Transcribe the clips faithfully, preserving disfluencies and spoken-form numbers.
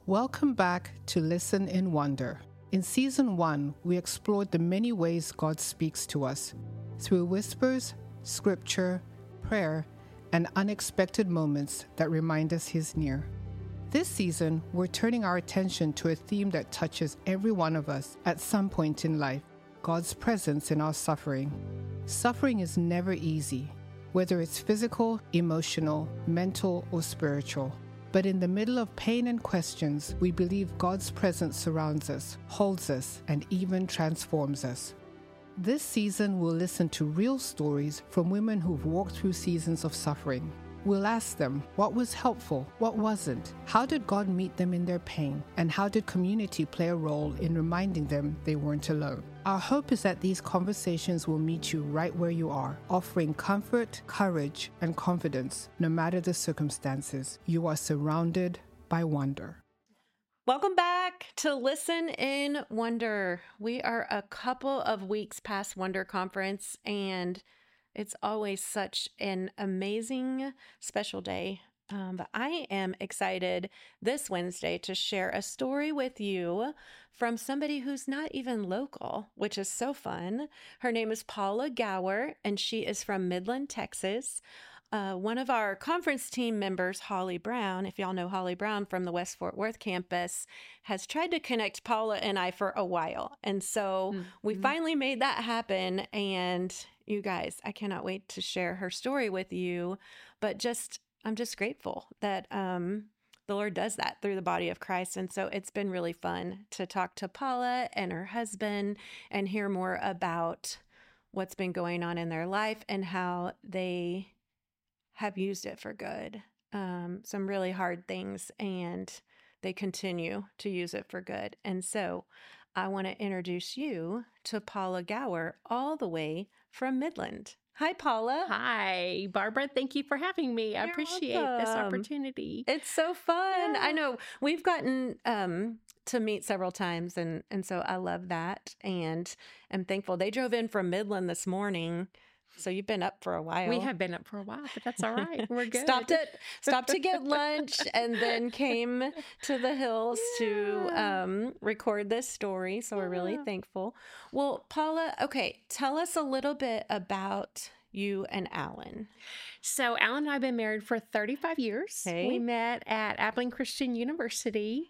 Welcome back to Listen in Wonder. In Season one, we explored the many ways God speaks to us through whispers, scripture, prayer, and unexpected moments that remind us He's near. This season, we're turning our attention to a theme that touches every one of us at some point in life: God's presence in our suffering. Suffering is never easy, whether it's physical, emotional, mental, or spiritual. But in the middle of pain and questions, we believe God's presence surrounds us, holds us, and even transforms us. This season, we'll listen to real stories from women who've walked through seasons of suffering. We'll ask them, what was helpful, what wasn't? How did God meet them in their pain? And how did community play a role in reminding them they weren't alone? Our hope is that these conversations will meet you right where you are, offering comfort, courage, and confidence. No matter the circumstances, you are surrounded by wonder. Welcome back to Listen in Wonder. We are a couple of weeks past Wonder Conference, and it's always such an amazing, special day. Um, but I am excited this Wednesday to share a story with you from somebody who's not even local, which is so fun. Her name is Paula Gower, and she is from Midland, Texas. Uh, one of our conference team members, Holly Brown, if y'all know Holly Brown from the West Fort Worth campus, has tried to connect Paula and I for a while. And so mm-hmm. we finally made that happen. And you guys, I cannot wait to share her story with you. But just, I'm just grateful that um, the Lord does that through the body of Christ. And so it's been really fun to talk to Paula and her husband and hear more about what's been going on in their life and how they have used it for good. Um, some really hard things, and they continue to use it for good. And so I want to introduce you to Paula Gower, all the way from Midland. Hi, Paula. Hi, Barbara. Thank you for having me. I You're appreciate welcome. this opportunity. It's so fun. Yeah. I know we've gotten um, to meet several times, and, and so I love that, and I'm thankful. They drove in from Midland this morning. So you've been up for a while. We have been up for a while, but that's all right. We're good. Stopped at stopped to get lunch, and then came to the hills yeah. to um, record this story. So yeah. we're really thankful. Well, Paula, okay, tell us a little bit about you and Alan. So Alan and I have been married for thirty-five years. Okay. We met at Abilene Christian University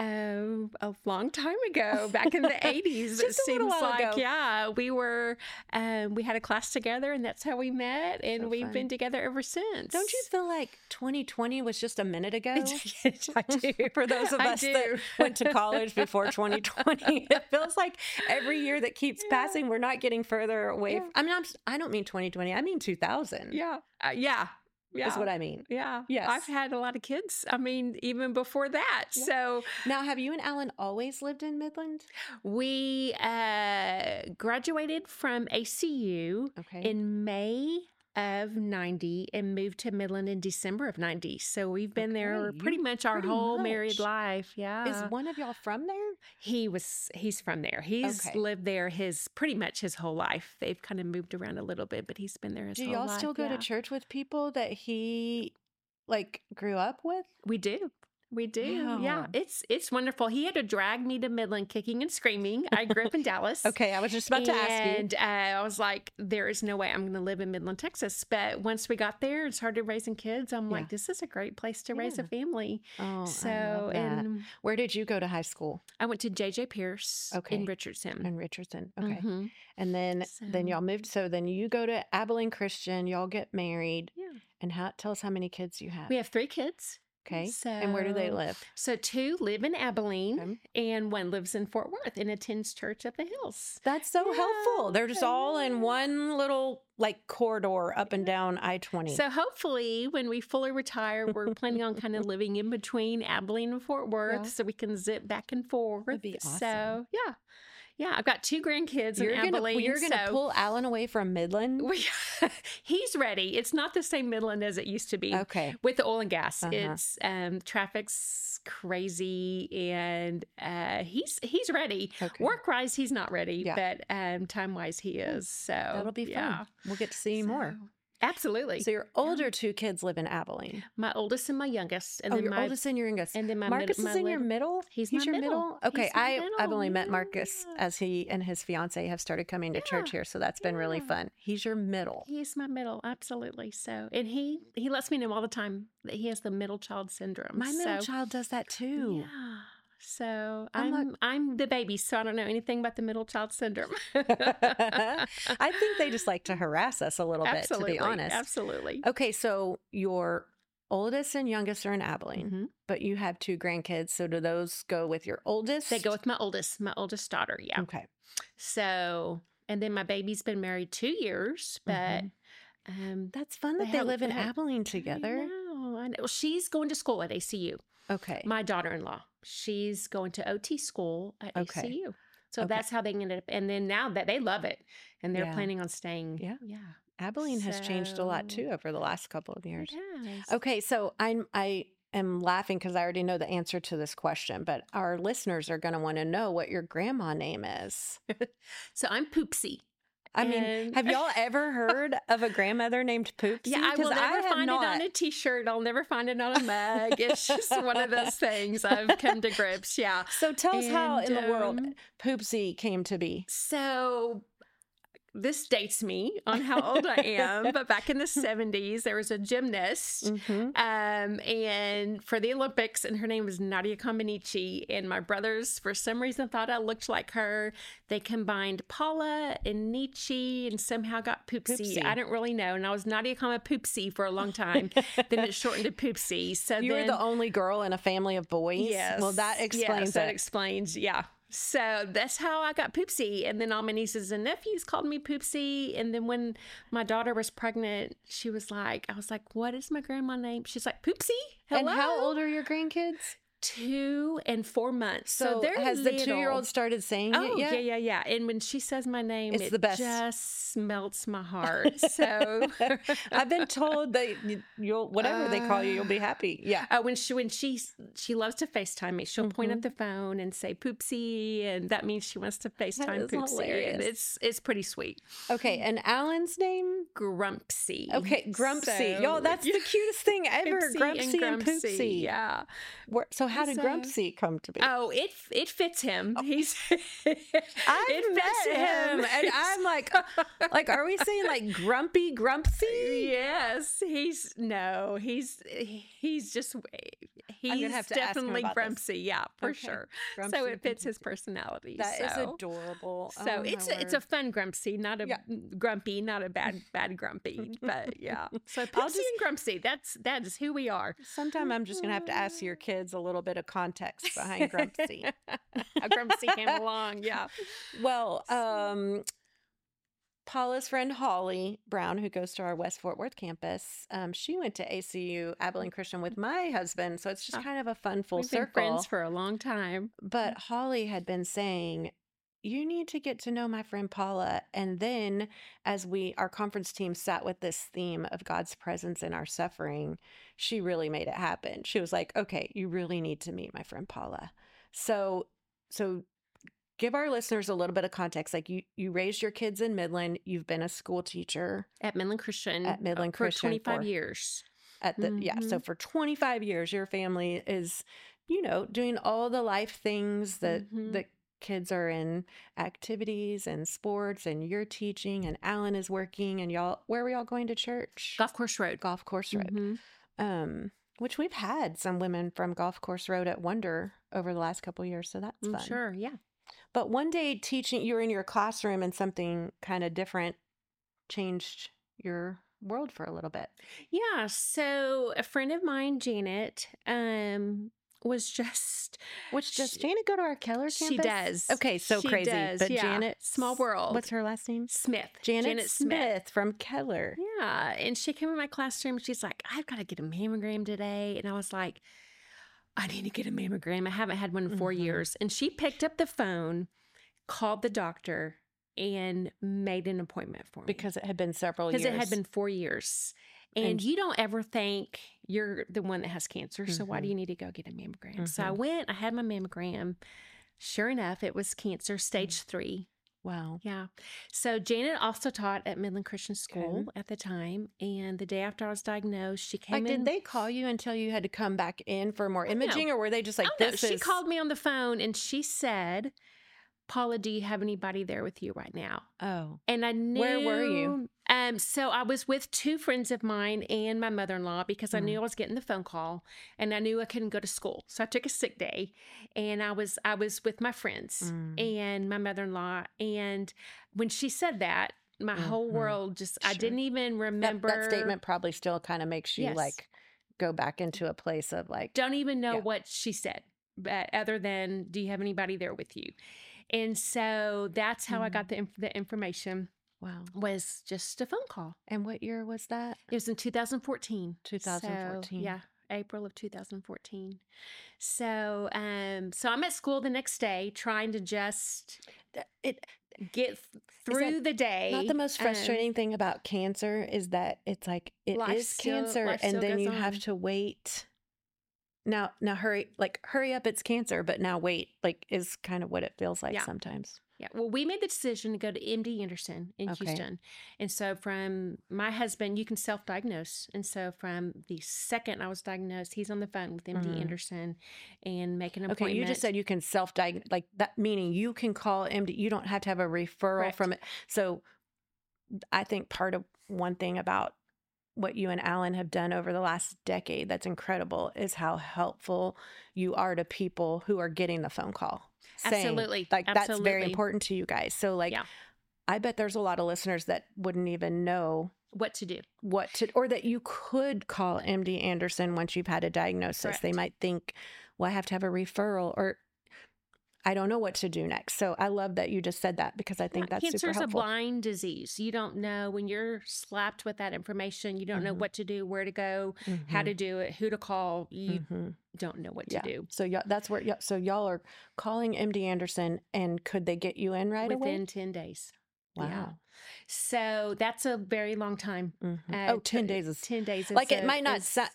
um, a long time ago, back in the eighties. Just it a little seems while like, ago. yeah, we were, um, we had a class together, and that's how we met, and So we've fun. been together ever since. Don't you feel like twenty twenty was just a minute ago? Yes, I do. For those of I us do. that went to college before twenty twenty, it feels like every year that keeps Yeah. passing, we're not getting further away. Yeah. From, I mean, I'm, I don't mean twenty twenty. I mean two thousand. Yeah, uh, yeah. Yeah. Is what I mean. Yeah. Yes. I've had a lot of kids. I mean, even before that. Yeah. So Now, have you and Alan always lived in Midland? we uh, graduated from A C U Okay. in May of ninety and moved to Midland in December of ninety. So we've been there Okay, pretty you- much our pretty whole much. married life. Yeah. Is one of y'all from there? He was, he's from there. He's Okay. lived there his, pretty much his whole life. They've kind of moved around a little bit, but he's been there his Do whole y'all life. still go yeah. to church with people that he like grew up with? We do. We do. Yeah. Wow. It's it's wonderful. He had to drag me to Midland kicking and screaming. I grew up in Dallas. Okay, I was just about to ask you. And uh, I was like, there is no way I'm going to live in Midland, Texas. But once we got there and started raising kids, I'm Yeah. like, this is a great place to raise a Yeah. family. Oh, so, I love that. and Where did you go to high school? I went to J J Pierce Okay. in Richardson. In Richardson. Okay. Mhm. And then then So- y'all moved. So then you go to Abilene Christian. Y'all get married. Yeah. And how? Tell us how many kids you have. We have three kids. Okay. So, And where do they live? So two live in Abilene, Okay. and one lives in Fort Worth and attends church at the hills. That's so Yeah, helpful. They're just I all in know. one little like corridor up and down I twenty. So hopefully when we fully retire, we're planning on kind of living in between Abilene and Fort Worth Yeah. so we can zip back and forth. That'd be So awesome. yeah. Yeah, I've got two grandkids you're in gonna Abilene. you're gonna so pull Alan away from Midland. we, he's ready. It's not the same Midland as it used to be. Okay. With the oil and gas, Uh-huh. it's um, traffic's crazy, and uh, he's he's ready. Okay. Work wise, he's not ready, Yeah. but um, time wise, he is. So That'll be fun. yeah. We'll get to see you more. So- Absolutely. So your older two kids live in Abilene. My oldest and my youngest. And Oh, then your my, oldest and your youngest. and then my Marcus mid- my is in your little- middle? He's my your middle. Okay, He's my I, middle, I've only met Marcus yeah. as he and his fiance have started coming to church Yeah, here, so that's been really yeah. fun. He's your middle. He's my middle, absolutely. So, and he he lets me know all the time that he has the middle child syndrome. My middle so, child does that too. Yeah. So I'm I'm like- I'm the baby, so I don't know anything about the middle child syndrome. I think they just like to harass us a little bit, to be honest. Absolutely. Okay, so your oldest and youngest are in Abilene, Mhm. but you have two grandkids. So do those go with your oldest? They go with my oldest, my oldest daughter. Yeah. Okay. So, and then my baby's been married two years, but Mhm. um, That's fun They that they have- live in they have- Abilene I together. know, I know. Well, she's going to school at A C U. Okay. My daughter-in-law, she's going to O T school at Okay. A C U. So Okay. that's how they ended up. And then now that they love it, and they're Yeah. planning on staying. Yeah. Yeah. Abilene has changed a lot So- too over the last couple of years. It has. Okay, so I'm I am laughing because I already know the answer to this question, but our listeners are going to want to know what your grandma name is. So I'm Poopsie. I mean, And- have y'all ever heard of a grandmother named Poopsie? Yeah, I will 'Cause never have find not. it on a T-shirt. I'll never find it on a mug. It's just one of those things I've come to grips. Yeah. So tell us how in And, the world um, Poopsie came to be. So this dates me on how old I am, but back in the seventies, there was a gymnast. Mm-hmm. Um, and for the Olympics, and her name was Nadia Comaneci. And my brothers, for some reason, thought I looked like her. They combined Paula and Nietzsche and somehow got Poopsie. Poopsie. I don't really know. And I was Nadia Kama Poopsie for a long time. Then it shortened to Poopsie. So You were then, the only girl in a family of boys. yes, Well, that explains yes, that it. explains, yeah. So that's how I got Poopsie. And then all my nieces and nephews called me Poopsie. And then when my daughter was pregnant, she was like, I was like, what is my grandma name? She's like, Poopsie? Hello? And how old are your grandkids? Two and four months. So, So, they're has the little. two-year-old started saying Oh, it yet? yeah, yeah, yeah. And when she says my name, It's it the best. just melts my heart. So I've been told that you- you'll whatever they call you, you'll be happy. Yeah. Uh, when she when she she loves to FaceTime me, she'll point Mhm. at the phone and say Poopsie, and that means she wants to FaceTime is Poopsie. hilarious. And it's it's pretty sweet. Okay, and Alan's name? Grumpsy. Okay, Grumpsy. So- Y'all, that's the cutest thing ever. Poopsie Grumpsy and, Poopsie. Yeah. Where- so how did So- Grumpsy come to be? Oh, it it fits him. He's I've it met fits him, and I'm like, like, are we saying like grumpy, grumpsy? Yes, he's no, he's he's just he's gonna have to ask him definitely about this. grumpy, yeah, for Okay. sure. Grumpsy So and it fits his Poopsie. personality. That is so. adorable. So Oh, my it's a, it's a word. fun grumpy, not a Yeah. grumpy, not a bad bad grumpy, but yeah. So I'll Poopsie just- and Grumpy, that's that is who we are. Sometime I'm just gonna have to ask your kids a little bit of context behind Grumpsy. How Grumpy came along, yeah. Well, um, Paula's friend Holly Brown, who goes to our West Fort Worth campus, um, she went to A C U Abilene Christian with my husband, so it's just Ah, kind of a fun full We've been circle. friends for a long time. But Holly had been saying, you need to get to know my friend Paula. And then as we our conference team sat with this theme of God's presence in our suffering, she really made it happen. She was like, okay, you really need to meet my friend Paula. So so give our listeners a little bit of context. Like you you raised your kids in Midland, you've been a school teacher At Midland Christian. At Midland uh, for Christian twenty-five for- years. at the yeah, so Mhm. for twenty-five years your family is, you know, doing all the life things that Mhm. that kids are in activities and sports, and you're teaching, and Alan is working, and y'all where are we all going to church? Golf Course Road. Golf Course Road. Mhm. Um which we've had some women from Golf Course Road at Wonder over the last couple of years, so that's I'm fun. sure, yeah. But one day teaching, you were in your classroom and something kind of different changed your world for a little bit. Yeah, so a friend of mine, Janet, um, was just Which does She- Janet go to our Keller campus? she does. Okay, so She crazy. does, But yeah. Janet, Small world. What's her last name? Smith. Janet, Smith, from Keller. Yeah, and she came in my classroom. She's like, "I've got to get a mammogram today," and I was like, "I need to get a mammogram. I haven't had one in four Mhm. years." And she picked up the phone, called the doctor, and made an appointment for me Because it had been several years. because it had been four years. And, And- you don't ever think you're the one that has cancer. So why do Mhm. you need to go get a mammogram? So I Mhm. went, I had my mammogram. Sure enough, it was cancer stage three. Wow. Yeah. So Janet also taught at Midland Christian School Okay. at the time. And the day after I was diagnosed, she came Like, in. did they call you and tell you had to come back in for more Oh, no. imaging, or were they just like, Oh, no. this She is called me on the phone and she said, Paula, do you have anybody there with you right now? Oh, And I knew. Where were you? Um, so I was with two friends of mine and my mother-in-law because I Mm. knew I was getting the phone call and I knew I couldn't go to school. So I took a sick day and I was I was with my friends Mm. and my mother-in-law. And when she said that, my whole Mhm. world just I Sure. didn't even that, remember that statement probably still kind of makes you Yes. like go back into a place of like, Don't even know Yeah. what she said, but other than, do you have anybody there with you? And so that's how I got the, inf- the information wow. was just a phone call. And what year was that? It was in two thousand fourteen. two thousand fourteen. So, yeah, April of two thousand fourteen. So, um, so I'm at school the next day trying to just That- It get th- through the day. not the most Um, frustrating thing about cancer is that it's like it Life is still- cancer, life and still then goes you have on. to wait. Now, now hurry, like hurry up! It's cancer, but now wait, like is kind of what it feels like Yeah. sometimes. Yeah. Well, we made the decision to go to M D Anderson in Okay. Houston. And so from my husband, you can self-diagnose. And so from the second I was diagnosed, he's on the phone with M D Mhm. Anderson and make an Okay, appointment. you just said you can self-diagnose, like that, meaning you can call M D. You don't have to have a referral Correct. from it. So, I think part of one thing about what you and Alan have done over the last decade that's incredible is how helpful you are to people who are getting the phone call. saying, Absolutely. like that's very Absolutely. important to you guys. So, like, Yeah. I bet there's a lot of listeners that wouldn't even know What to do. what to, or that you could call M D Anderson once you've had a diagnosis. Correct. They might think, well, I have to have a referral, or I don't know what to do next. So I love that you just said that, because I think Yeah, that's super cancer's a helpful. blind disease. You don't know when you're slapped with that information. You don't know Mhm. what to do, where to go, how to do it, who to call. You Mhm. don't know what Yeah. to do So y'all, that's where, y'all, so y'all are calling M D Anderson, and could they get you in right within away? ten days. Wow. Yeah. So that's a very long time. Mhm. Uh, oh, ten t- days is ten days. like, is it a- might not is- sa-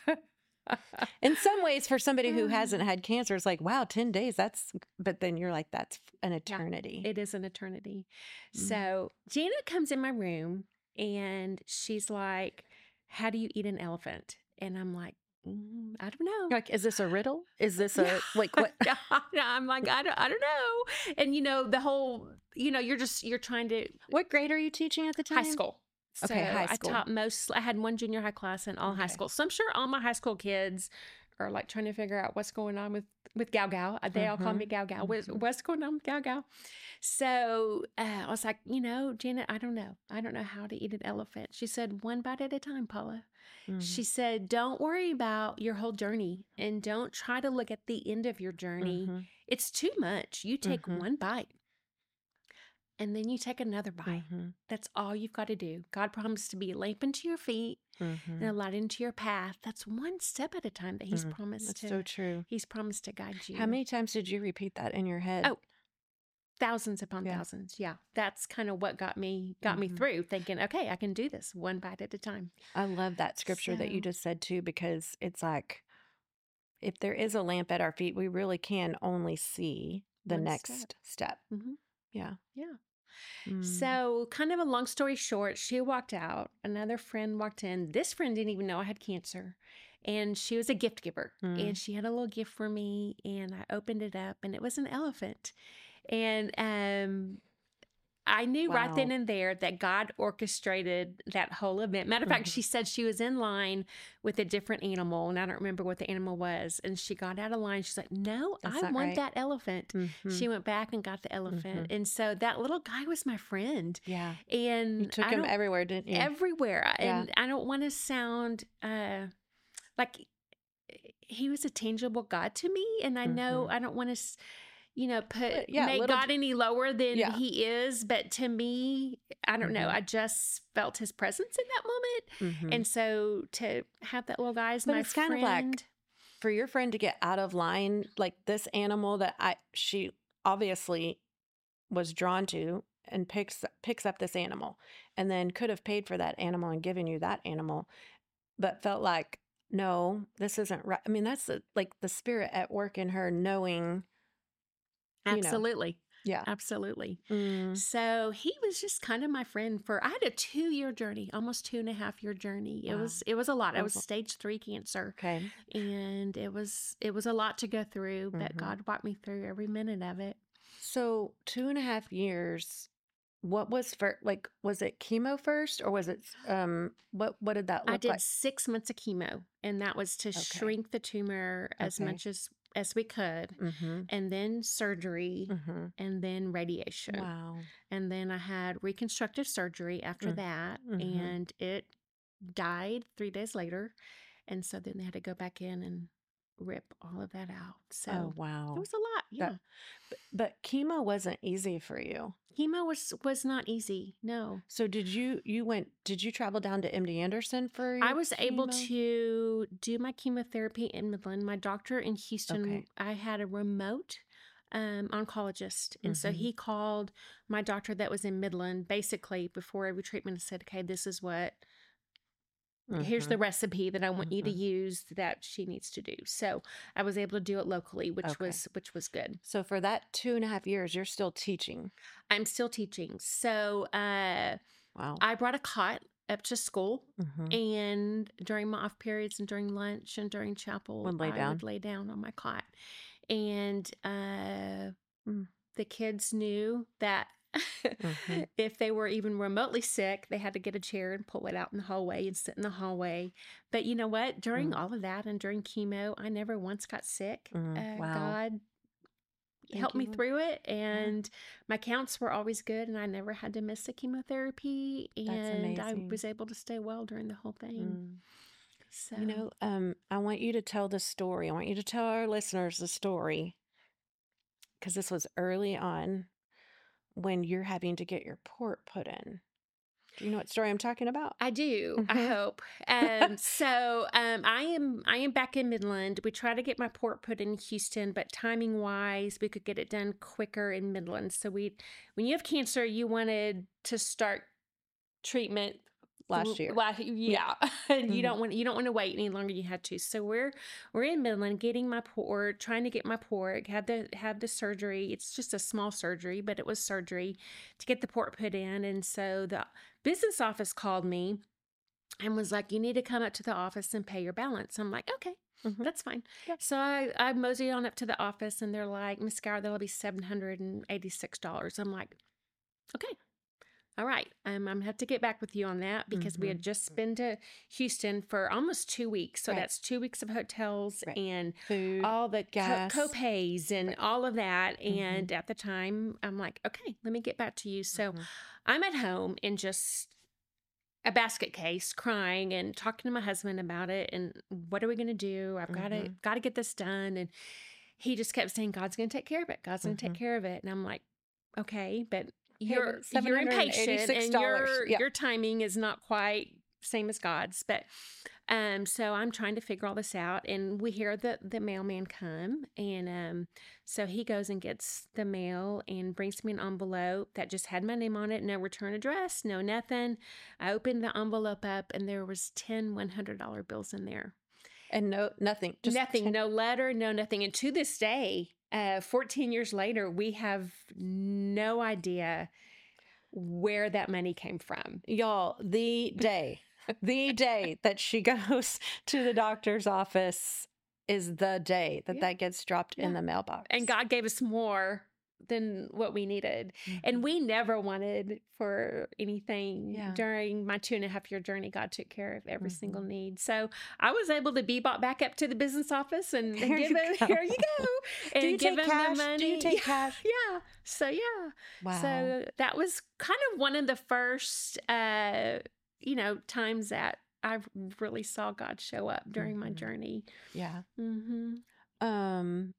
in some ways, for somebody who hasn't had cancer, it's like, wow, ten days, that's, but then you're like, that's an eternity. It is an eternity. Mm. So Janet comes in my room and she's like, "How do you eat an elephant?" And I'm like, mm, "I don't know." Like, is this a riddle? Is this a, like, what? Yeah, I'm like, I don't, I don't know. And you know, the whole, you know, you're just, you're trying to What grade are you teaching at the time? high school. So Okay, high school. I taught most, I had one junior high class and all high Okay. school. So I'm sure all my high school kids are like trying to figure out what's going on with, with Gal Gal. They all call me Gal Gal. What's, Mhm. what's going on with Gal Gal? So uh, I was like, you know, Janet, I don't know. I don't know how to eat an elephant. She said, one bite at a time, Paula. Mhm. She said, don't worry about your whole journey and don't try to look at the end of your journey. Mhm. It's too much. You take Mhm. one bite and then you take another bite. Mhm. That's all you've got to do. God promised to be a lamp unto your feet and Mhm. a light into your path. That's one step at a time that He's Mhm. promised That's to. so true. He's promised to guide you. How many times did you repeat that in your head? Oh, thousands upon Yeah. thousands. Yeah, that's kind of what got me got me Mhm. through. Thinking, okay, I can do this one bite at a time. I love that scripture that you So- just said too, because it's like, if there is a lamp at our feet, we really can only see the One next step. step. Mhm. Yeah. Yeah. Mm. So, kind of a long story short, she walked out. Another friend walked in. This friend didn't even know I had cancer. And she was a gift giver. Mm. And she had a little gift for me. And I opened it up, and it was an elephant. And um, I knew right then Wow. and there that God orchestrated that whole event. Matter of fact, Mhm. she said she was in line with a different animal, and I don't remember what the animal was. And she got out of line. She's like, no, That's I not want right. that elephant. Mhm. She went back and got the elephant. And so that little guy was my friend. Yeah. And You took I him don't- everywhere, didn't you? everywhere. Yeah. And I don't want to sound uh, like he was a tangible God to me. And I know Mhm. I don't want to, you know, put But, yeah, make little- God any lower than Yeah. he is. But to me, I don't know. Mhm. I just felt his presence in that moment. Mhm. And so to have that little guy as But my it's kind friend. of like, for your friend to get out of line, like this animal that I she obviously was drawn to, and picks picks up this animal, and then could have paid for that animal and given you that animal, but felt like, no, this isn't right. I mean, that's the, like the spirit at work in her, knowing, you know. Absolutely. Yeah. Absolutely. Mm. So he was just kind of my friend for, I had a two year journey, almost two and a half year journey. It Wow. was, it was a lot. I That was was a- stage three cancer, Okay. and it was, it was a lot to go through, but Mhm. God walked me through every minute of it. So two and a half years. What was for like? Was it chemo first, or was it um? What What did that I look did like? six months of chemo, and that was to Okay. shrink the tumor as Okay. much as, as we could, Mm-hmm. and then surgery, Mm-hmm. and then radiation. Wow. And then I had reconstructive surgery after Mm. that, Mhm. and it died three days later. And so then they had to go back in and rip all of that out. So Oh it wow. was a lot. Yeah. That, but, but chemo wasn't easy for you. Chemo was was not easy. No. So did you you went? Did you travel down to M D Anderson for your I was able chemo? to do my chemotherapy in Midland. My doctor in Houston, Okay. I had a remote um, oncologist. And so Mhm. he called my doctor that was in Midland basically before every treatment and said, okay, this is what, here's the Mhm. recipe that I want you to Mhm. use that she needs to do. So I was able to do it locally, which Okay. was which was good. So for that two and a half years, you're still teaching. I'm still teaching. So uh, Wow. I brought a cot up to school, Mhm. and during my off periods and during lunch and during chapel, Would lay I down. would lay down on my cot. And uh, Mm. the kids knew that Mhm. if they were even remotely sick, they had to get a chair and pull it out in the hallway and sit in the hallway. But you know what? During Mm. all of that and during chemo, I never once got sick. Mm. Uh, Wow. God Thank helped me you. through it, and my counts were always good, and I never had to miss a chemotherapy, That's and I amazing. was able to stay well during the whole thing. Mm. So You know, um, I want you to tell the story. I want you to tell our listeners the story because this was early on when you're having to get your port put in. Do you know what story I'm talking about? I do. I Mhm. hope. Um, so um, I am. I am back in Midland. We try to get my port put in Houston, but timing wise, we could get it done quicker in Midland. So we, when you have cancer, you wanted to start treatment Last year. La- yeah, and you Mhm. don't want you don't want to wait any longer. You had to. So we're we're in Midland getting my port, trying to get my port. Had the had the surgery. It's just a small surgery, but it was surgery to get the port put in. And so the business office called me and was like, "You need to come up to the office and pay your balance." I'm like, "Okay." Mhm. That's fine. Yeah. So I, I moseyed on up to the office, and they're like, "Miss Gower, that'll be seven hundred eighty-six dollars." I'm like, "Okay. All right. Um, I'm gonna have to get back with you on that because we Mhm. had just been to Houston for almost two weeks. So Right. that's two weeks of hotels Right. and Food. all the gas. co- co-pays and Right. all of that. Mhm. And at the time, I'm like, okay, let me get back to you. So Mhm. I'm at home in just a basket case, crying and talking to my husband about it. And what are we gonna do? I've got to Mhm. got to get this done. And he just kept saying, God's gonna take care of it. God's gonna Mhm. take care of it. And I'm like, okay, but Okay, you're but you're impatient $786. and your Yeah. your timing is not quite same as God's. But um, so I'm trying to figure all this out, and we hear the the mailman come, and um, so he goes and gets the mail and brings me an envelope that just had my name on it, no return address, no nothing. I opened the envelope up, and there was ten one hundred dollar bills in there. And no, nothing. Just Nothing, ten- no letter, no nothing. And to this day, uh, fourteen years later, we have no idea where that money came from. Y'all, the day, the day that she goes to the doctor's office is the day that Yeah. that gets dropped in Yeah. the mailbox. And God gave us more than what we needed. Mhm. And we never wanted for anything Yeah. during my two and a half year journey. God took care of every single Mhm. need. So I was able to be bought back up to the business office and, and Here give you him, go. here you go. And Do you give take him cash? the money. Do you take cash? Yeah. So yeah. Wow. So that was kind of one of the first, uh, you know, times that I really saw God show up during my Mhm. journey. Yeah. Mm-hmm. Um.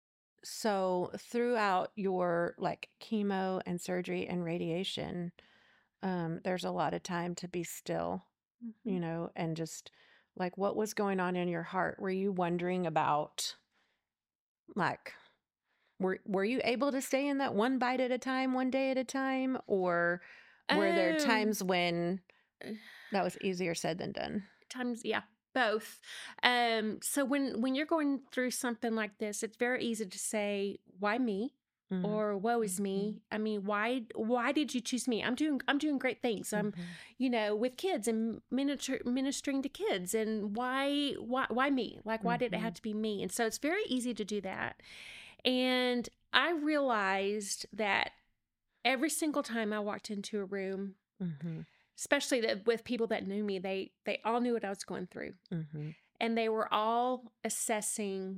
So throughout your like chemo and surgery and radiation, um, there's a lot of time to be still, Mm-hmm. you know, and just like what was going on in your heart? Were you wondering about like were were you able to stay in that one bite at a time, one day at a time, or were there Um, times when that was easier said than done? times yeah, both. Um so when when you're going through something like this, it's very easy to say, why me? Mm. or woe is me. I mean, why why did you choose me? I'm doing I'm doing great things. I'm, Mhm. you know, with kids and minister, ministering to kids, and why why why me? Like, why did it have Mhm. to be me? And so it's very easy to do that. And I realized that every single time I walked into a room, Mhm. especially that with people that knew me, they they all knew what I was going through, Mhm. and they were all assessing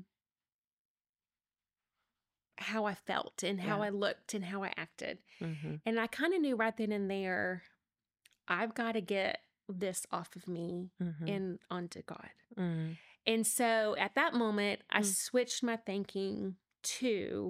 how I felt and how Yeah. I looked and how I acted. Mhm. And I kind of knew right then and there, I've got to get this off of me Mhm. and onto God. Mhm. And so at that moment, I Mm. switched my thinking to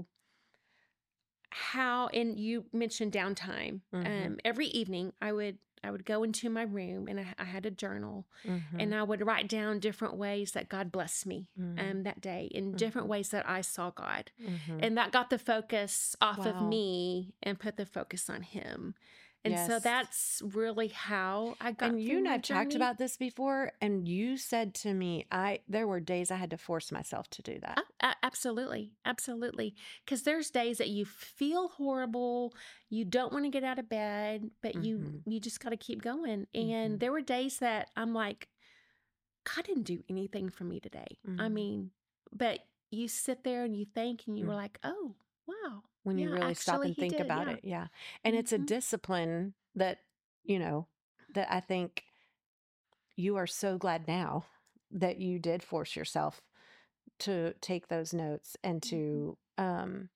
how, and you mentioned downtime. Mhm. Um, every evening I would I would go into my room, and I, I had a journal, Mhm. and I would write down different ways that God blessed me Mhm. um, that day, in different Mhm. ways that I saw God. Mhm. And that got the focus off of Wow. me and put the focus on Him. And so Yes. that's really how I got And you through and my I've talked journey. about this before, and you said to me, I there were days I had to force myself to do that. Oh, a- absolutely. Absolutely. Because there's days that you feel horrible. You don't want to get out of bed, but you Mhm. you just got to keep going. And Mhm. there were days that I'm like, God didn't do anything for me today. I Mhm. mean, but you sit there and you think, and you were Mm. like, oh, wow. When you Yeah, really stop actually, and He think did. about Yeah. it, yeah. And it's a hmm discipline that, you know, that I think you are so glad now that you did force yourself to take those notes and to um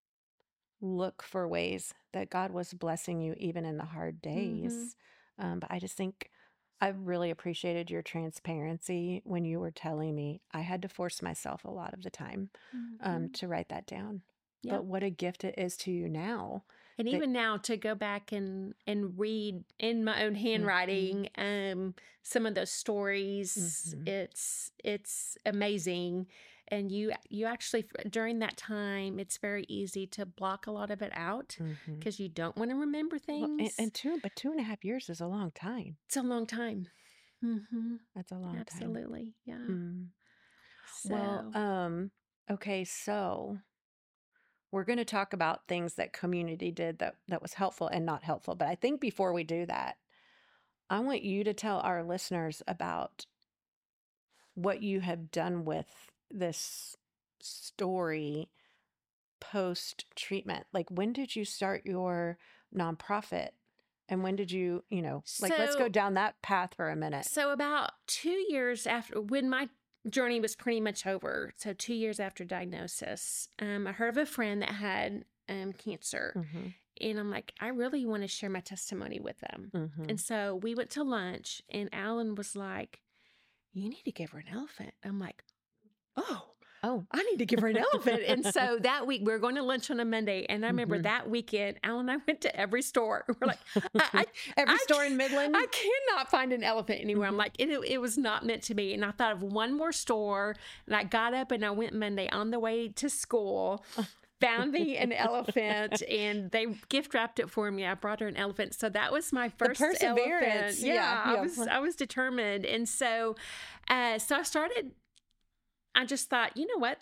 look for ways that God was blessing you even in the hard hmm days. Um, but I just think I really appreciated your transparency when you were telling me I had to force myself a lot of the time um, hmm to write that down. Yeah. But what a gift it is to you now And that. even now, to go back and and read in my own Mhm. handwriting um some of those stories, Mhm. it's it's amazing. And you you actually, during that time, it's very easy to block a lot of it out Mhm. because you don't want to remember Well, and, things. and two, but two and a half years is a long time. It's a long time. hmm That's a long time. Absolutely. Yeah. Mm. Well, So um, okay, so we're going to talk about things that community did that that was helpful and not helpful. But I think before we do that, I want you to tell our listeners about what you have done with this story post treatment. Like, when did you start your nonprofit? And when did you, you know, like, let's go so down that path for a minute. So about two years after, when my journey was pretty much over, so two years after diagnosis, um, I heard of a friend that had um, cancer, Mm-hmm. and I'm like, I really want to share my testimony with them. Mm-hmm. And so we went to lunch, and Alan was like, "You need to give her an elephant." I'm like, "Oh, Oh, I need to give her an elephant." And so that week, we were going to lunch on a Monday. And I remember Mhm. that weekend, Alan and I went to every store. We're like, I, I, every I store in ca- Midland. I cannot find an elephant anywhere. I'm Mhm. like, it, it was not meant to be. And I thought of one more store. And I got up and I went Monday on the way to school, found me an elephant, and they gift wrapped it for me. I brought her an elephant. So that was my The first perseverance. elephant. Yeah, Yeah, I yeah. was I was determined. And so, uh, so I started. I just thought, you know what?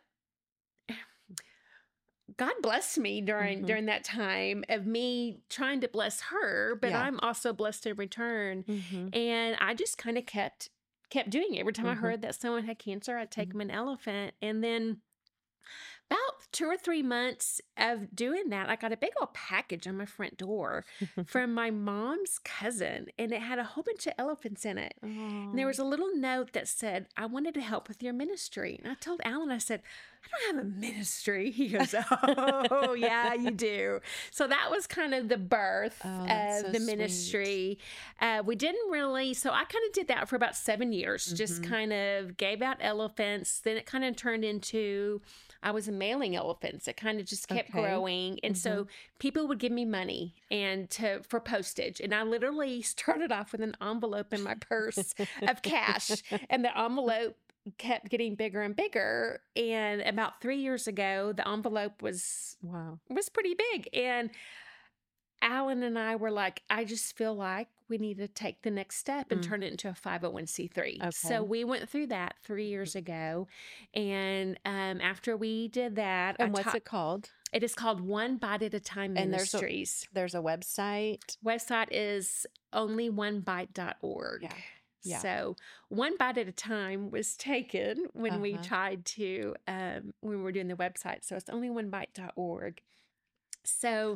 God blessed me during Mhm. during that time of me trying to bless her, but Yeah. I'm also blessed in return. Mhm. And I just kind of kept kept doing it. Every time I Mhm. heard that someone had cancer, I'd take Mhm. them an elephant. And then about two or three months of doing that, I got a big old package on my front door from my mom's cousin, and it had a whole bunch of elephants in it. And there Oh. was a little note that said, "I wanted to help with your ministry." And I told Alan, I said, "I don't have a ministry." He goes, "Oh, yeah, you do." So that was kind of the birth Oh, of that's so the sweet. ministry. Uh, we didn't really, so I kind of did that for about seven years, just Mhm. kind of gave out elephants. Then it kind of turned into, I was mailing elephants. It kind of just kept Okay. growing. And so people would give me money and to for postage. And I literally started off with an envelope in my purse of cash. And the envelope kept getting bigger and bigger. And about three years ago, the envelope was Wow. was pretty big. And Alan and I were like, I just feel like we need to take the next step and Mm. turn it into a five oh one c three. Okay. So we went through that three years ago. And um, after we did that, And I what's ta- it called? it is called One Bite at a Time And there's a- Ministries. There's a website. Website is only one bite dot org. Yeah. Yeah. So one bite at a time was taken when we Uh-huh. tried to, um, when we were doing the website. So it's only one bite dot org. So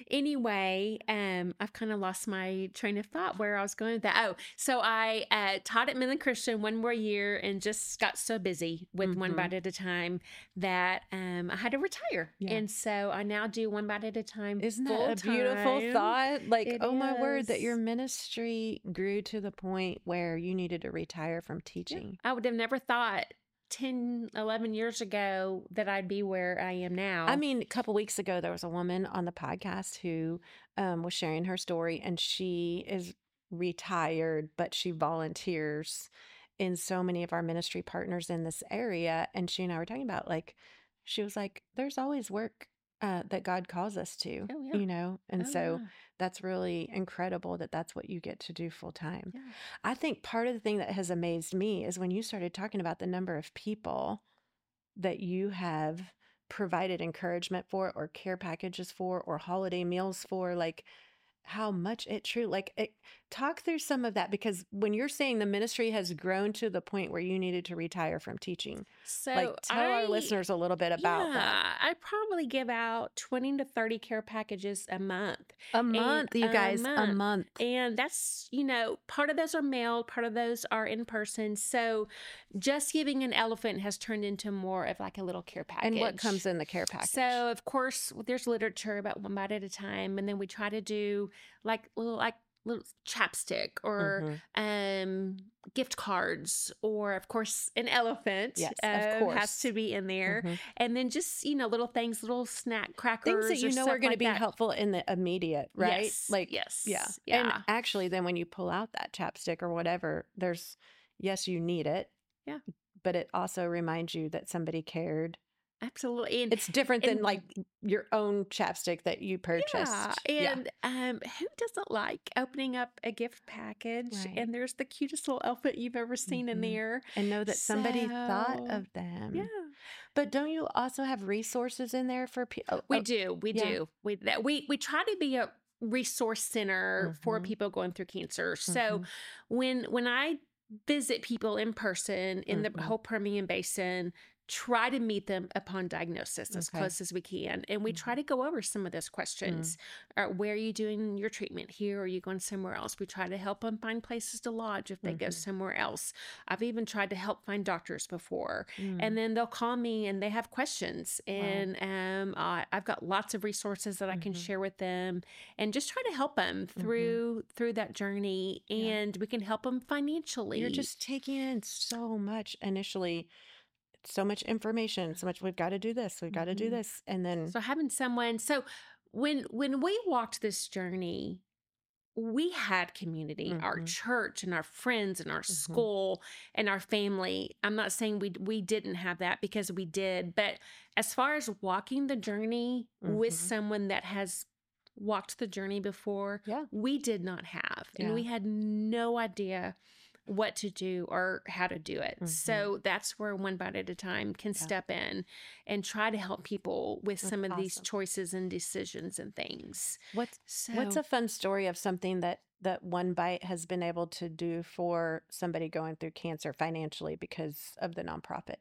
anyway, um, I've kind of lost my train of thought where I was going with that. Oh, so I uh, taught at Midland Christian one more year and just got so busy with one Mhm. bite at a time that um, I had to retire. Yeah. And so I now do one bite at a time. Isn't that a beautiful full-time. thought? Like, It oh my word, that is. your ministry grew to the point where you needed to retire from teaching. I would have never thought ten, eleven years ago that I'd be where I am now. I mean, a couple weeks ago, there was a woman on the podcast who um, was sharing her story, and she is retired, but she volunteers in so many of our ministry partners in this area. And she and I were talking about, like, she was like, there's always work uh, that God calls us to, Oh, yeah. you know? And Oh, so yeah. that's really incredible that that's what you get to do full time. Yeah. I think part of the thing that has amazed me is when you started talking about the number of people that you have provided encouragement for, or care packages for, or holiday meals for, like how much it true, like it, talk through some of that, because when you're saying the ministry has grown to the point where you needed to retire from teaching, So like tell I, our listeners a little bit about yeah, that. I probably give out twenty to thirty care packages a month. A month, you a guys, a month. month. And that's, you know, part of those are mailed, part of those are in person. So just giving an elephant has turned into more of like a little care package. And what comes in the care package? So, of course, there's literature about one bite at a time. And then we try to do like little, like, little chapstick or Mhm. um gift cards, or of course an elephant. Yes, uh, of course. has to be in there. Mhm. And then just, you know, little things, little snack crackers, Things that you or know stuff are going like to be that. helpful in the immediate, right? Yes, Like, yes, yeah. yeah. And actually, then when you pull out that chapstick or whatever, there's, yes, you need it. Yeah. But it also reminds you that somebody cared. Absolutely. And It's different than and- like your own chapstick that you purchased. yeah, and um, who doesn't like opening up a gift package Right. and there's the cutest little elephant you've ever seen in Mhm. there? And know that somebody thought So, of them. Yeah. But don't you also have resources in there for people? We do. We yeah. do. We that we we try to be a resource center for Mhm. people going through cancer. So Mhm. when when I visit people in person in Mhm. the whole Permian Basin, try to meet them upon diagnosis as Okay. close as we can, and we try to go over some of those questions. Uh, where are you doing your treatment here, or are you going somewhere else? We try to help them find places to lodge if they go Mhm. somewhere else. I've even tried to help find doctors before. Mm. And then they'll call me and they have questions. And um, I, I've got lots of resources that I can Mhm. share with them, and just try to help them through through that journey. Yeah. And we can help them financially. You're just taking in so much initially, so much information, so much, we've got to do this, we've got to do Mhm. this. And then, so having someone. So when when we walked this journey, we had community, our Mhm. church and our friends and our Mhm. school and our family. I'm not saying we we didn't have that, because we did, but as far as walking the journey with Mhm. someone that has walked the journey before, yeah. we did not have, and Yeah. we had no idea what to do or how to do it. Mhm. So that's where One Bite at a Time can Yeah. step in and try to help people with That's some of these awesome. choices and decisions and things. What's, So what's a fun story of something that, that One Bite has been able to do for somebody going through cancer financially because of the nonprofit?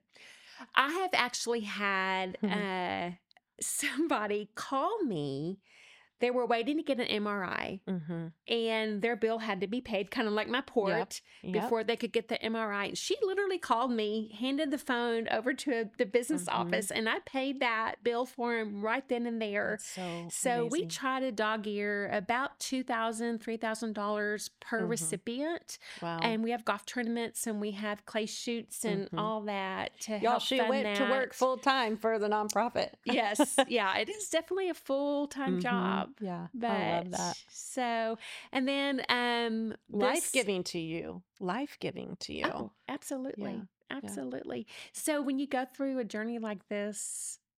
I have actually had Mhm. uh, somebody call me. They were waiting to get an M R I, Mm-hmm. and their bill had to be paid, kind of like my port, Yep. before they could get the M R I. And she literally called me, handed the phone over to the business Mhm. office, and I paid that bill for him right then and there. That's so So we amazing. try to dog ear about two thousand dollars, three thousand dollars per Mhm. recipient. Wow. And we have golf tournaments, and we have clay shoots and Mhm. all that to Y'all help she fund went to work that. full time for the nonprofit. Yes, yeah, it is definitely a full time Mhm. job. Yeah, But I love that. so, and then um, Life this- giving to you. Life giving to you. Oh, absolutely, Yeah, absolutely. So when you go through a journey like this,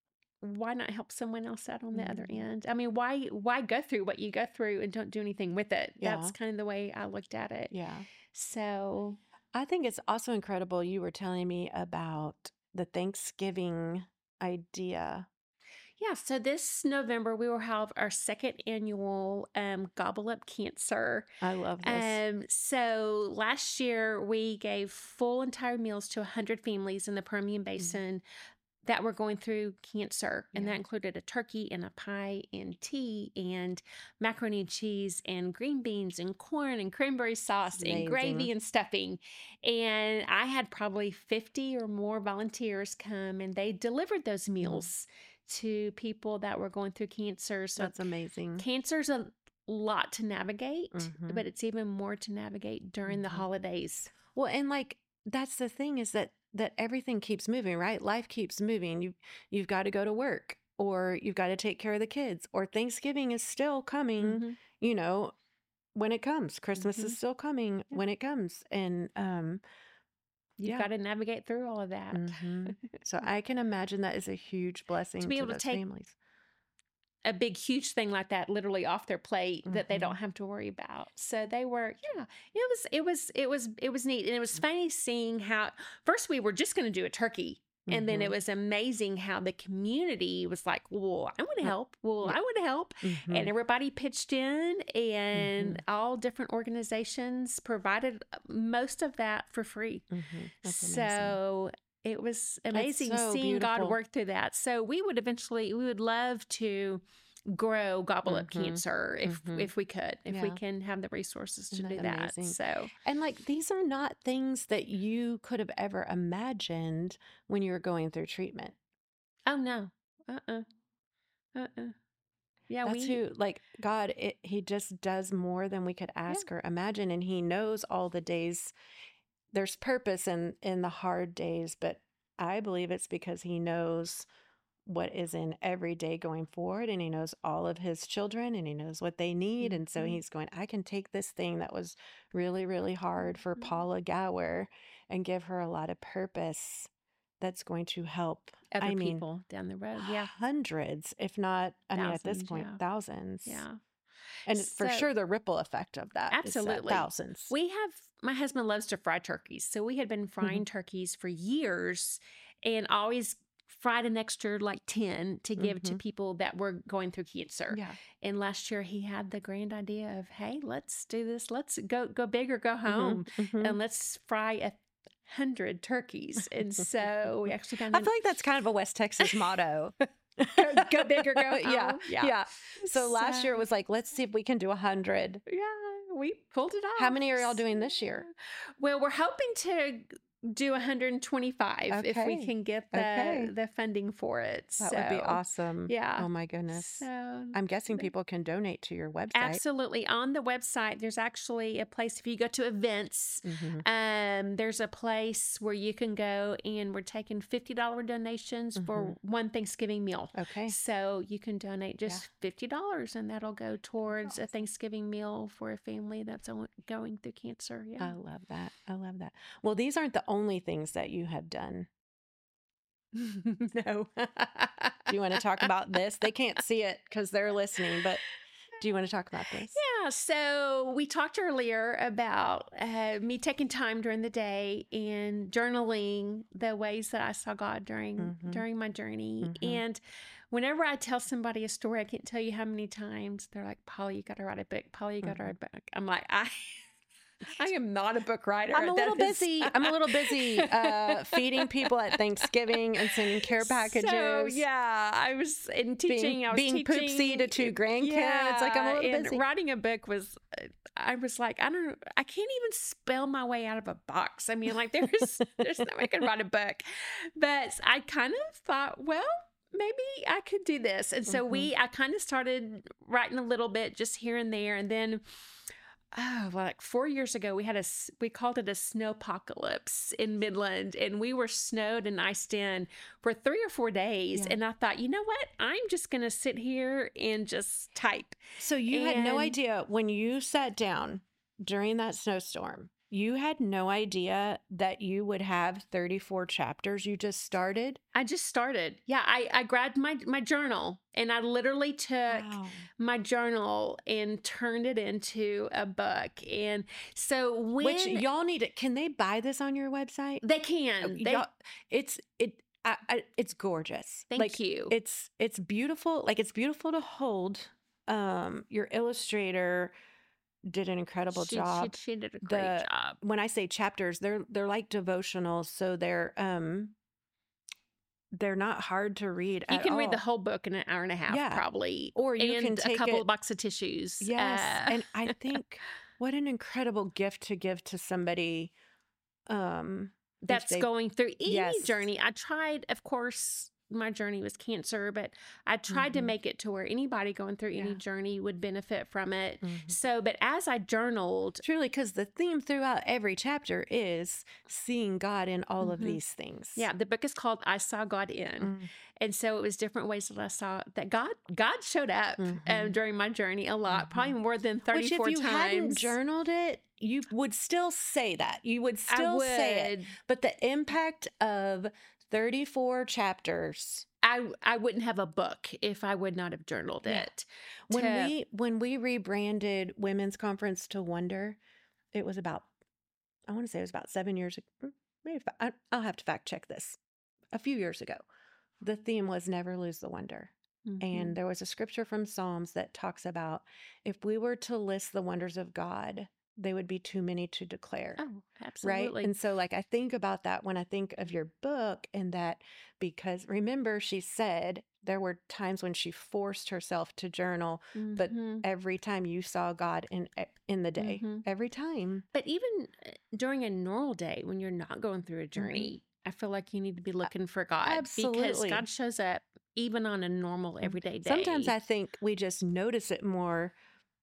why not help someone else out on the other Mhm. end? I mean, why why go through what you go through and don't do anything with it? Yeah. That's kind of the way I looked at it. Yeah. So, I think it's also incredible. You were telling me about the Thanksgiving idea. yeah, so this November we will have our second annual um, Gobble Up Cancer. I love this. Um, so last year we gave full entire meals to one hundred families in the Permian Basin that were going through cancer. And Yeah. that included a turkey and a pie and tea and macaroni and cheese and green beans and corn and cranberry sauce and Amazing. gravy and stuffing. And I had probably fifty or more volunteers come and they delivered those meals to people that were going through cancer. So That's amazing. cancer's a lot to navigate, Mhm. but it's even more to navigate during the Mhm. holidays. Well, and like that's the thing is that that everything keeps moving, right? Life keeps moving. You you've got to go to work or you've got to take care of the kids or Thanksgiving is still coming, Mhm. you know, when it comes. Christmas Mhm. is still coming Yeah. when it comes. And um You've yeah. got to navigate through all of that. Mhm. So I can imagine that is a huge blessing To to, be able to those take families. a big, huge thing like that literally off their plate that they Mhm. don't have to worry about. So they were, yeah, it was, it was, it was, it was neat. And it was funny seeing how first we were just going to do a turkey. And then it Mhm. was amazing how the community was like, well, I want to help. Well, Yeah. I want to help. Mhm. And everybody pitched in, and Mhm. all different organizations provided most of that for free. Mhm. That's amazing. So it was amazing so seeing God beautiful. work through that. So we would eventually, we would love to grow Gobble Up Mhm. Cancer if Mhm. if we could, if we Yeah. can have the resources to Isn't do that that. amazing? So And like these are not things that you could have ever imagined when you were going through treatment. oh no, uh uh-uh. uh, uh yeah, That's we who like God, it, he just does more than we could yeah. ask or imagine and he knows all the days. There's purpose in in the hard days, but I believe it's because he knows what is in every day going forward and he knows all of his children and he knows what they need and so Mhm. he's going I can take this thing that was really really hard for Mhm. Paula Gower and give her a lot of purpose that's going to help Other I mean people down the road, yeah, hundreds if not I mean at this thousands, point yeah, thousands yeah. and for So sure the ripple effect of that is uh, absolutely, thousands. we have. My husband loves to fry turkeys, so we had been frying turkeys for years, and always fried an extra like ten to give to Mhm. people that were going through cancer. Yeah. And last year he had the grand idea of, hey, let's do this. Let's go go big or go Mhm. home, Mhm. and let's fry a hundred turkeys. And so we actually got I him feel like that's kind of a West Texas motto. go, go big or go home. Yeah, yeah, yeah. So last year it So- was like, let's see if we can do a hundred. yeah, we pulled it off. How many are y'all doing this year? Well, we're hoping to do one hundred twenty-five if we Okay. can get the Okay. the funding for it. That so, would be awesome. Yeah. Oh my goodness. So I'm guessing but- people can donate to your website. absolutely, on the website, there's actually a place if you go to events. Mhm. Um, there's a place where you can go, and we're taking fifty dollar donations for one Thanksgiving meal. Okay. So you can donate just fifty dollars, and that'll go towards a Thanksgiving meal for a family that's on- going through cancer. Yeah. I love that. I love that. Well, these aren't the only things that you have done. No. Do you want to talk about this? They can't see it because they're listening, but do you want to talk about this? Yeah, so we talked earlier about uh, me taking time during the day and journaling the ways that I saw God during Mhm. during my journey. Mhm. And whenever I tell somebody a story, I can't tell you how many times they're like, "Polly, you got to write a book. Polly, you got to Mhm. write a book." I'm like, I. I am not a book writer. I'm a That little is- busy. I'm a little busy uh, feeding people at Thanksgiving and sending care packages. So, yeah, I was in teaching. Being- I was being teaching poopsie to two grandkids. Like, I'm a little and busy. Writing a book was. uh, I was like, I don't. I can't even spell my way out of a box. I mean, like there's there's no way I could write a book. But I kind of thought, well, maybe I could do this. And so Mhm. we, I kind of started writing a little bit just here and there, and then. Oh, well, like four years ago, we had a, s- we called it a snowpocalypse in Midland, and we were snowed and iced in for three or four days. Yeah. And I thought, you know what? I'm just going to sit here and just type. So you had no And- idea when you sat down during that snowstorm, You had no idea that you would have thirty-four chapters you just started? I just started. Yeah, I, I grabbed my, my journal and I literally took Wow. my journal and turned it into a book. And so when Which y'all need it. Can they buy this on your website? they can, they, Y'all, it's it I, I, it's gorgeous. Thank like, you. It's it's beautiful. Like it's beautiful to hold. Um, your illustrator did an incredible she, job. She, she did a great The- job. When I say chapters, they're they're like devotionals, so they're um they're not hard to read. You at can read the all. whole book in an hour and a half, Yeah. probably. Or you and can take a couple it- of box of tissues. Yes, Uh, and I think what an incredible gift to give to somebody. Um, if that's they- going through any Yes. journey. I tried, of course, my journey was cancer, but I tried to Mhm. make it to where anybody going through any Yeah. journey would benefit from it. Mhm. So, but as I journaled, Truly, because the theme throughout every chapter is seeing God in all of Mhm. these things. yeah, the book is called I Saw God In. Mm. And so it was different ways that I saw that God God showed up um, Mhm. during my journey a lot, Mhm. probably more than Which, thirty-four if you hadn't times. journaled it, you would still say that. You would I still would. say it. But the impact of thirty-four chapters. I I wouldn't have a book if I would not have journaled Yeah. it. When To- we when we rebranded Women's Conference to Wonder, it was about I want to say it was about seven years ago. Maybe fa- I- I'll have to fact check this. A few years ago, the theme was never lose the wonder. Mhm. And there was a scripture from Psalms that talks about if we were to list the wonders of God, they would be too many to declare. oh, absolutely. Right. And so, like, I think about that when I think of your book, and that because remember, she said there were times when she forced herself to journal, but Mhm. every time you saw God in e, in the day, Mhm. every time. But even uh, during a normal day when you're not going through a journey, I feel like you need to be looking for God because absolutely. God shows up even on a normal everyday day. Sometimes I think we just notice it more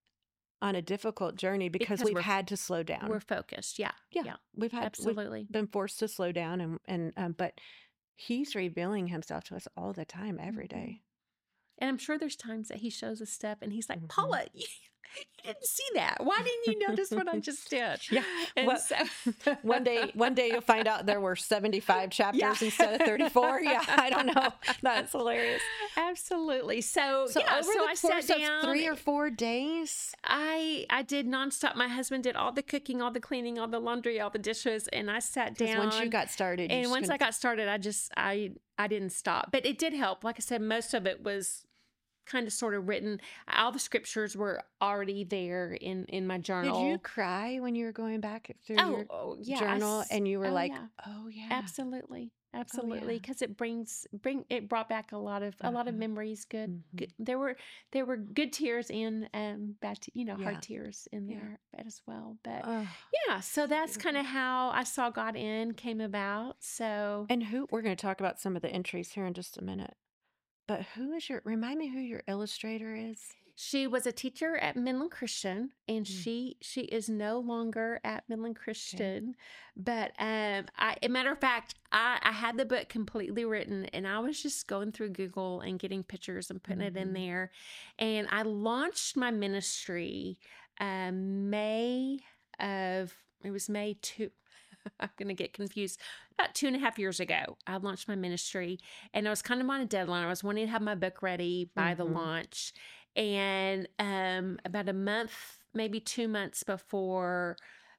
on a difficult journey because, Because we've we're- had to slow down. we're focused. Yeah. yeah, yeah, we've had we've absolutely. been forced to slow down, and and um, but He's revealing Himself to us all the time, every Mhm. day. And I'm sure there's times that he shows us stuff and he's like, Mhm. Paula, you, you didn't see that. Why didn't you notice what I just did? Yeah. And Well, so One day, one day you'll find out there were seventy-five chapters Yeah. instead of thirty-four. Yeah, I don't know. That's hilarious. Absolutely. So, So yeah, over so the I sat course down. of three or four days, I I did nonstop. My husband did all the cooking, all the cleaning, all the laundry, all the dishes, and I sat because down. once you got started, you and just once I couldn't- got started, I just I I didn't stop. But it did help. Like I said, most of it was kind of sort of written. All the scriptures were already there in in my did journal. you cry when you were going back through Oh, your oh, yeah, I journal s- and you were oh, like, yeah. "Oh yeah, Absolutely. Absolutely, yeah. because it brings bring it brought back a lot of a lot of Uh-huh. memories. Good, Mhm. good. There were there were good tears and um bad, te- you know, Yeah. hard tears in Yeah. there as well. But Oh. yeah, so that's beautiful. kind of how I Saw God In came about. So And who we're going to talk about some of the entries here in just a minute. But who is your? Remind me who your illustrator is. she was a teacher at Midland Christian, and Mm. she she is no longer at Midland Christian. But um, I, a matter of fact, I, I had the book completely written, and I was just going through Google and getting pictures and putting it in Mhm. there. And I launched my ministry um, May of it was May two. I'm gonna get confused. About two and a half years ago, I launched my ministry, and I was kind of on a deadline. I was wanting to have my book ready by the Mhm. launch, and um, about a month, maybe two months before,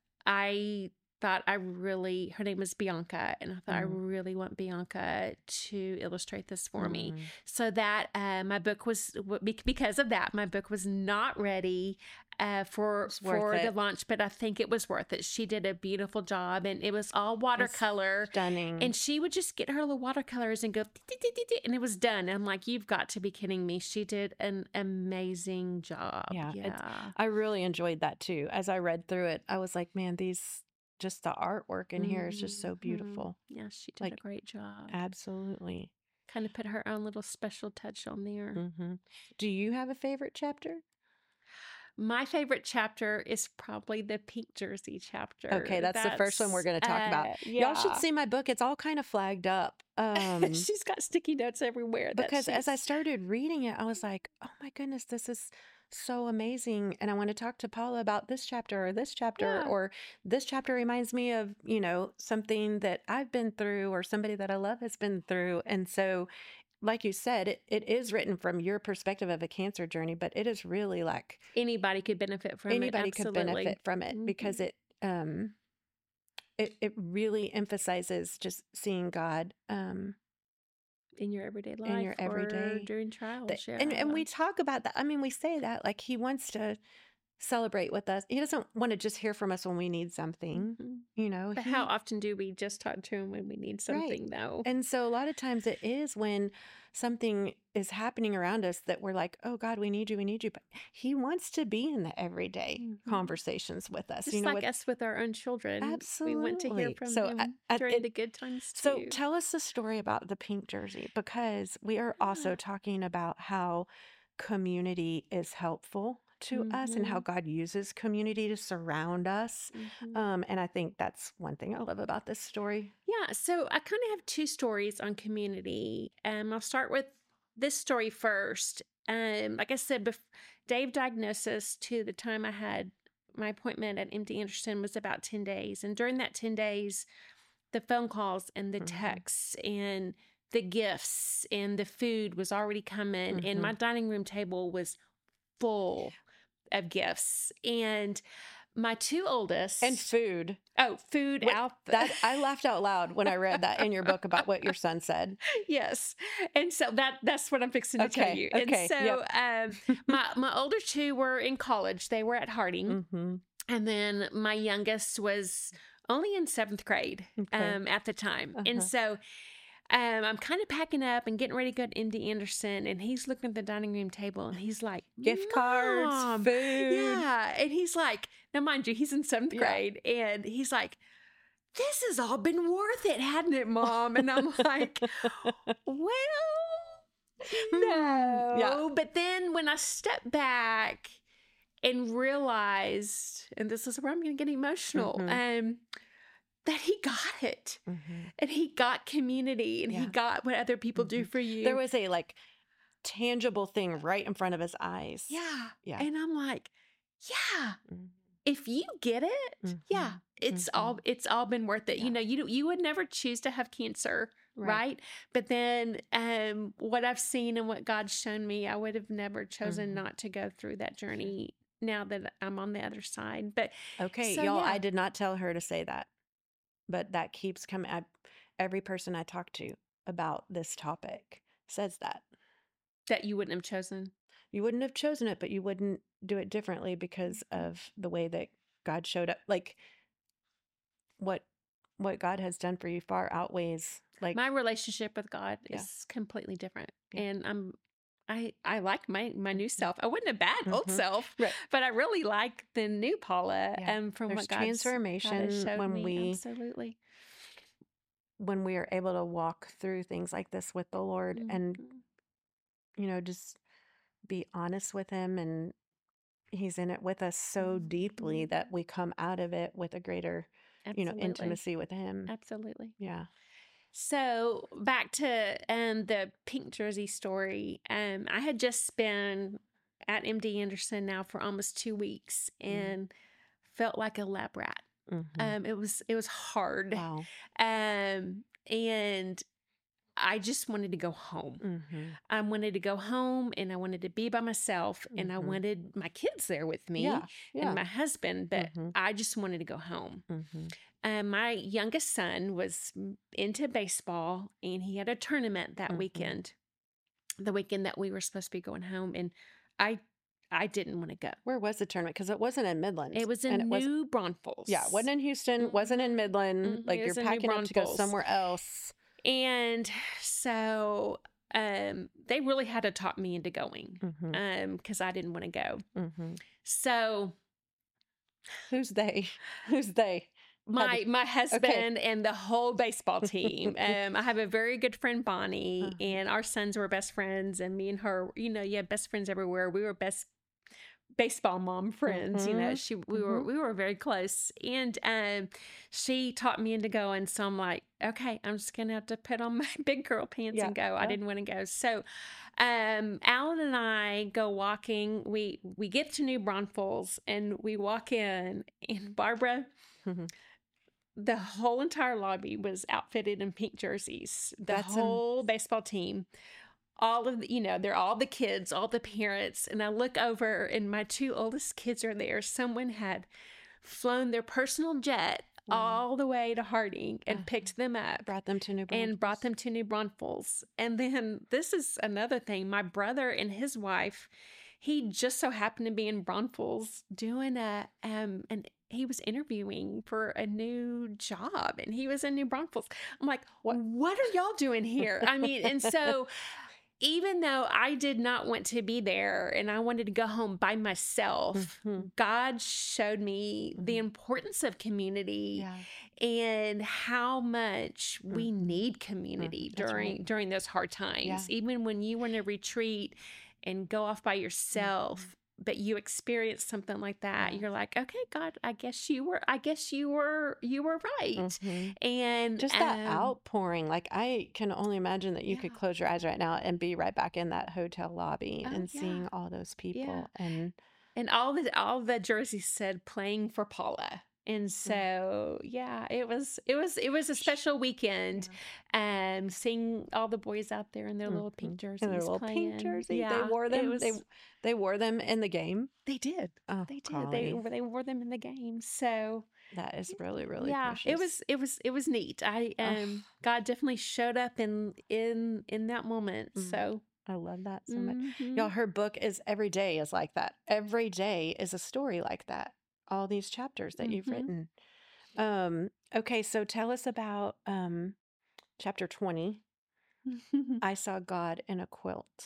I thought I really. Her name was Bianca, and I thought I Mhm. really want Bianca to illustrate this for me. Mm. So that uh, my book was w- bec- because of that, my book was not ready uh, for It's worth for the it. launch, but I think it was worth it. She did a beautiful job, and it was all watercolor. Stunning. And she would just get her little watercolors and go, "Tick, tick, tick, tick," and it was done. And I'm like, you've got to be kidding me. She did an amazing job. Yeah, it's- Yeah. I really enjoyed that too. As I read through it, I was like, man, these just the artwork in here is just so Mhm. beautiful. Yeah, she did Like, a great job. Absolutely. Kind of put her own little special touch on there. Hmm. Do you have a favorite chapter? My favorite chapter is probably the pink jersey chapter. Okay, that's, that's the first one we're going to talk uh, about. Yeah. Y'all should see my book. It's all kind of flagged up. Um, She's got sticky notes everywhere. Because as I started reading it, I was like, oh my goodness, this is so amazing. And I want to talk to Paula about this chapter or this chapter, yeah. or this chapter reminds me of, you know, something that I've been through or somebody that I love has been through. And so, like you said, it, it is written from your perspective of a cancer journey, but it is really like anybody could benefit from anybody it. Anybody could benefit from it, mm-hmm. because it, um, it, it really emphasizes just seeing God, um, in your everyday life, in your everyday or during trials. The, yeah, and, and we talk about that. I mean, we say that like he wants to celebrate with us. He doesn't want to just hear from us when we need something, mm-hmm. you know. But he, how often do we just talk to him when we need something, right. though? And so a lot of times it is when something is happening around us that we're like, oh God, we need you, we need you. But he wants to be in the everyday mm-hmm. conversations with us. Just you know, like with, us with our own children. Absolutely. We want to hear from so them I, I, during it, the good times too. So tell us the story about the pink jersey, because we are yeah. also talking about how community is helpful to mm-hmm. us and how God uses community to surround us. Mm-hmm. Um, and I think that's one thing I love about this story. Yeah. So I kind of have two stories on community. Um, I'll start with this story first. Um, like I said, bef- Dave diagnosis to the time I had my appointment at M D Anderson was about ten days. And during that ten days, the phone calls and the mm-hmm. texts and the gifts and the food was already coming. Mm-hmm. And my dining room table was full of gifts. And my two oldest and food. Oh, food what, out. The- that I laughed out loud when I read that in your book about what your son said. Yes, and so that that's what I'm fixing to okay, tell you. Okay, and so yep. um, my my older two were in college. They were at Harding, mm-hmm. and then my youngest was only in seventh grade okay. um, at the time, uh-huh. and so. Um, I'm kind of packing up and getting ready to go to M D Anderson, and he's looking at the dining room table, and he's like, gift cards, food. Yeah. And he's like, now mind you, he's in seventh grade, yeah. and he's like, this has all been worth it, hadn't it, Mom? And I'm like, well, no. Yeah. But then when I stepped back and realized, and this is where I'm going to get emotional, mm-hmm. um, that he got it, mm-hmm. and he got community, and yeah. he got what other people mm-hmm. do for you. There was a like tangible thing right in front of his eyes. Yeah. Yeah. And I'm like, yeah, mm-hmm. if you get it, mm-hmm. yeah, it's mm-hmm. all, it's all been worth it. Yeah. You know, you you would never choose to have cancer. Right. right. But then um, what I've seen and what God's shown me, I would have never chosen mm-hmm. not to go through that journey now that I'm on the other side. But okay, so, y'all, yeah. I did not tell her to say that. But that keeps coming. I, every person I talk to about this topic says that. That you wouldn't have chosen. You wouldn't have chosen it, but you wouldn't do it differently because of the way that God showed up. Like what what God has done for you far outweighs like my relationship with God yeah. is completely different. Yeah. And I'm I, I like my, my new self. I wasn't a bad mm-hmm. old self, right. but I really like the new Paula. Yeah. Um, from There's what God's, transformation God has showed when me. we absolutely when we are able to walk through things like this with the Lord mm-hmm. and you know just be honest with Him, and He's in it with us so mm-hmm. deeply that we come out of it with a greater absolutely. you know intimacy with Him. Absolutely, yeah. So back to um, the pink jersey story. Um, I had just been at M D Anderson now for almost two weeks and mm. felt like a lab rat. Mm-hmm. Um, it was it was hard, wow. um, and I just wanted to go home. Mm-hmm. I wanted to go home, and I wanted to be by myself, mm-hmm. and I wanted my kids there with me yeah. Yeah. and my husband, but mm-hmm. I just wanted to go home. Mm-hmm. Um, my youngest son was into baseball, and he had a tournament that mm-hmm. weekend, the weekend that we were supposed to be going home. And I, I didn't want to go. Where was the tournament? Because it wasn't in Midland. It was in and it New was, Braunfels. Yeah, it wasn't in Houston. Mm-hmm. Wasn't in Midland. Mm-hmm. Like you're packing up to go somewhere else. And so um, they really had to talk me into going mm-hmm. um, because I didn't want to go. Mm-hmm. So who's they? Who's they? My Had, my husband okay. and the whole baseball team. um, I have a very good friend, Bonnie, uh-huh. and our sons were best friends. And me and her, you know, you have best friends everywhere. We were best baseball mom friends. You know, Mhm. she we were Mhm. we were very close, and um, she taught me into going. So I'm like, okay, I'm just gonna have to put on my big girl pants Yeah. and go. I Yeah. didn't want to go. So, um, Alan and I go walking. We we get to New Braunfels and we walk in, and Barbara, Mhm. the whole entire lobby was outfitted in pink jerseys. The That's am whole baseball team, all of the, you know, they're all the kids, all the parents. And I look over, and my two oldest kids are there. Someone had flown their personal jet Wow. all the way to Harding and Uh-huh. picked them up Brought them to New and brought Braunfels. them to New Braunfels. And then this is another thing. My brother and his wife, he just so happened to be in Braunfels doing a um and he was interviewing for a new job, and he was in New Braunfels. I'm like, what what are y'all doing here? I mean, and so even though I did not want to be there and I wanted to go home by myself, Mhm. God showed me the Mhm. importance of community Yeah. and how much we Mhm. need community Mm, that's during right. during those hard times. Yeah. Even when you want to retreat and go off by Mhm. yourself, but you experience something like that, Yeah. you're like, okay, God, I guess you were, I guess you were, you were right. Mhm. And Just that um, outpouring, like, I can only imagine that you could yeah. close your eyes right now and be right back in that hotel lobby Oh and yeah, seeing all those yeah. people. And And all the all the jerseys said playing for Paula. And Mm. so yeah, it was it was it was a special weekend. Um seeing all the boys out there in their little pink Mhm. jerseys And their little playing. pink jersey, they Yeah, wore it them. They was they wore them in the game. they did. Oh, They did. They golly, they wore them in the game. So that is really really yeah, it precious. was it was it was neat. I Oh, um God definitely showed up in in in that moment. Mm. So I love that so much. mhm. Y'all, her book is every day is like that. Every day is a story like that. All these chapters that you've Mhm. written. Um, okay, so tell us about um chapter twenty. I saw God in a quilt.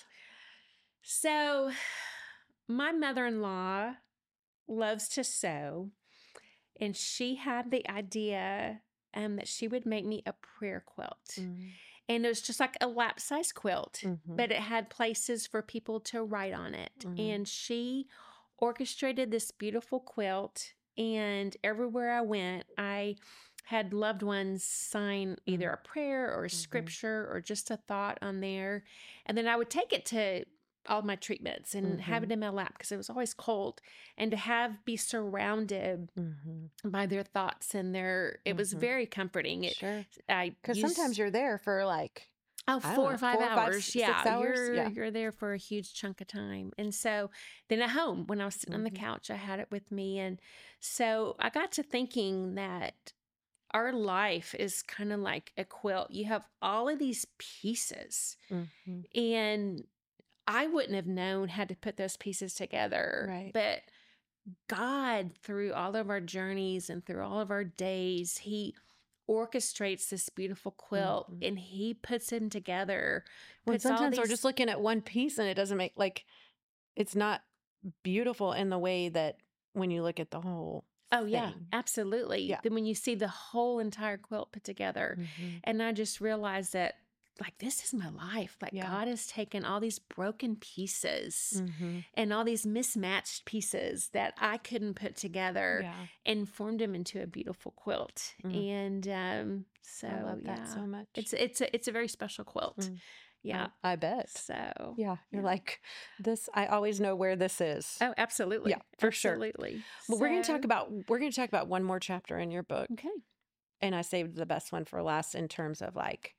So my mother-in-law loves to sew, and she had the idea um, that she would make me a prayer quilt. Mm. And it was just like a lap size quilt, Mhm. but it had places for people to write on it. Mhm. And she orchestrated this beautiful quilt. And everywhere I went, I had loved ones sign either a prayer or a Mhm. scripture or just a thought on there. And then I would take it to all my treatments and have it Mhm. in my lap because it was always cold. And to have be surrounded Mhm. by their thoughts and their, it was Mhm. very comforting. It, Sure. I Because used- sometimes you're there for like Oh, I don't four know, or five four or five, hours. s- Yeah, six hours? you're Yeah. you're there for a huge chunk of time. And so then at home, when I was sitting on the Mhm. couch, I had it with me. And so I got to thinking that our life is kind of like a quilt. You have all of these pieces, Mhm. and I wouldn't have known how to put those pieces together. Right. But God, through all of our journeys and through all of our days, He orchestrates this beautiful quilt Mhm. and He puts it together. When Puts all sometimes we're these- just looking at one piece and it doesn't make like it's not beautiful in the way that when you look at the whole Oh yeah, thing. absolutely. Yeah. Then when you see the whole entire quilt put together, Mhm. and I just realized that like this is my life. Like Yeah. God has taken all these broken pieces Mhm. and all these mismatched pieces that I couldn't put together Yeah. and formed them into a beautiful quilt. Mm. And um, so I love that yeah, so much. it's it's a, it's a very special quilt. Mm. Yeah. I, I bet. So Yeah. You're yeah. like, this, I always know where this is. Oh, absolutely. Yeah, for sure. Absolutely. Well, we're going to So- talk about, we're going to talk about one more chapter in your book. Okay. And I saved the best one for last in terms of like,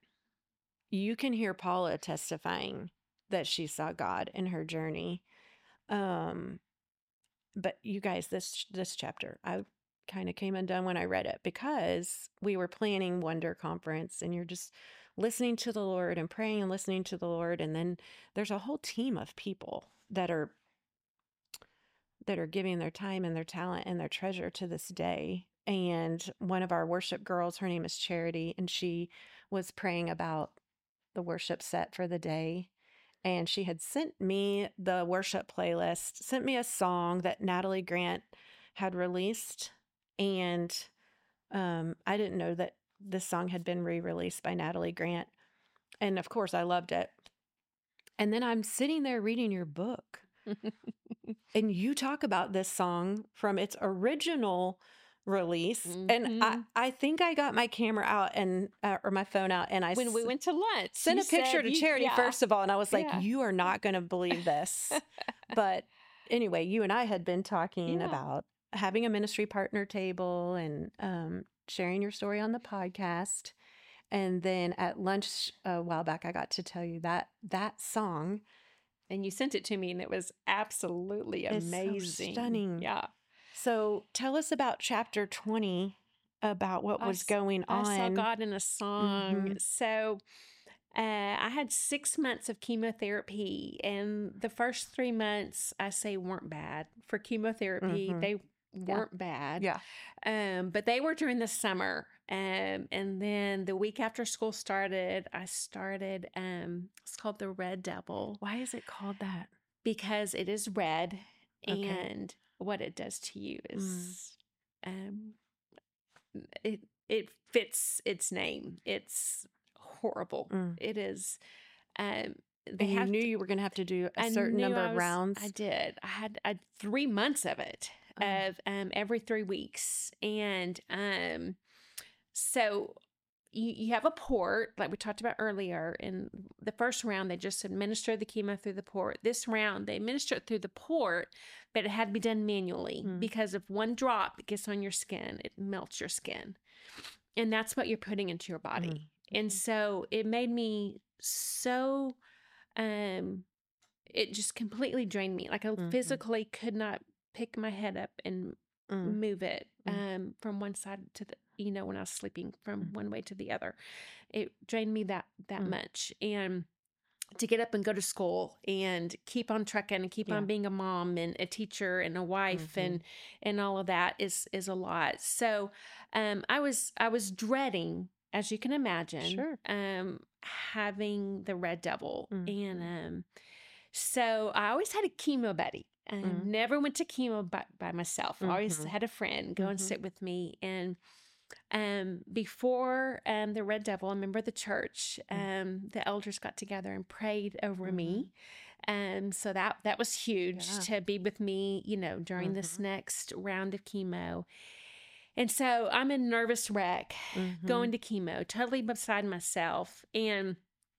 you can hear Paula testifying that she saw God in her journey. Um, but you guys, this, this chapter, I kind of came undone when I read it because we were planning Wonder Conference and you're just listening to the Lord and praying and listening to the Lord. And then there's a whole team of people that are that are giving their time and their talent and their treasure to this day. And one of our worship girls, her name is Charity, and she was praying about the worship set for the day. And she had sent me the worship playlist, sent me a song that Natalie Grant had released. And um, I didn't know that this song had been re-released by Natalie Grant. And of course, I loved it. And then I'm sitting there reading your book. And you talk about this song from its original release. Mm-hmm. And I, I think I got my camera out and, uh, or my phone out, and I when we went to lunch, sent a picture to you, Charity yeah. first of all. And I was like, yeah. you are not going to believe this. But anyway, you and I had been talking yeah. about having a ministry partner table and um, sharing your story on the podcast. And then at lunch a while back, I got to tell you that that song. And you sent it to me, and it was absolutely amazing. So stunning. Yeah. So tell us about chapter twenty, about what was I, going on. I saw God in a song. Mm-hmm. So uh, I had six months of chemotherapy, and the first three months I say weren't bad for chemotherapy. Mm-hmm. They weren't yeah. bad. Yeah. Um, but they were during the summer. Um, and then the week after school started, I started, um, it's called the Red Devil. Why is it called that? Because it is red, Okay. and what it does to you is, mm. um, it, it fits its name. It's horrible. Mm. It is, um, They and you knew to, you were going to have to do a certain number was, of rounds. I did. I had, I had three months of it, oh. of um, every three weeks. And um, so you, you have a port, like we talked about earlier. In the first round, they just administered the chemo through the port. This round, they administer it through the port, but it had to be done manually mm. because if one drop gets on your skin, it melts your skin. And that's what you're putting into your body. Mm. And so it made me so... Um, it just completely drained me. Like I mm-hmm. physically could not pick my head up and mm. move it um, mm. from one side to the, you know, when I was sleeping from mm. one way to the other. It drained me that, that mm. much. And to get up and go to school and keep on trucking and keep yeah. on being a mom and a teacher and a wife mm-hmm. and, and all of that is, is a lot. So, um, I was, I was dreading, as you can imagine, sure. um, having the Red Devil. Mm. And um, so I always had a chemo buddy. I mm. never went to chemo by, by myself. Mm-hmm. I always had a friend go mm-hmm. and sit with me. And um, before um, the Red Devil, I remember the church, um, mm. the elders got together and prayed over mm-hmm. me. And so that, that was huge yeah. to be with me, you know, during mm-hmm. this next round of chemo. And so I'm a nervous wreck mm-hmm. going to chemo, totally beside myself. And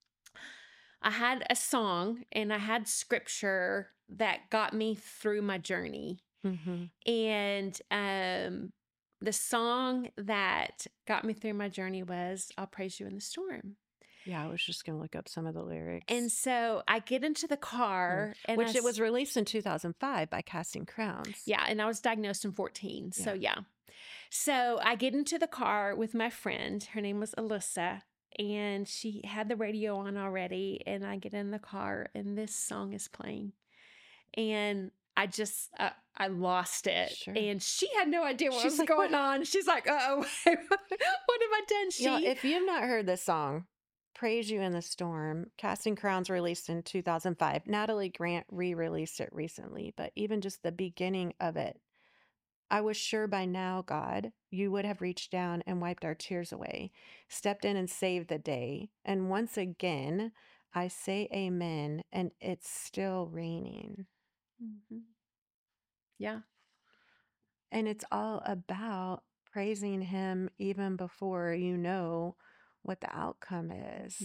I had a song and I had scripture that got me through my journey. Mm-hmm. And um, the song that got me through my journey was I'll Praise You in the Storm. Yeah, I was just going to look up some of the lyrics. And so I get into the car. Mm. and Which I, it was released in two thousand five by Casting Crowns. Yeah, and I was diagnosed in fourteen. Yeah. So yeah. So I get into the car with my friend. Her name was Alyssa, and she had the radio on already. And I get in the car, and this song is playing. And I just, uh, I lost it. Sure. And she had no idea what She's was like, going what? on. She's like, uh-oh, what have I done? She, you know, if you've not heard this song, Praise You in the Storm, Casting Crowns released in two thousand five. Natalie Grant re-released it recently, but even just the beginning of it, I was sure by now, God, you would have reached down and wiped our tears away, stepped in and saved the day. And once again, I say amen, and it's still raining. Mm-hmm. Yeah. And it's all about praising him even before you know what the outcome is.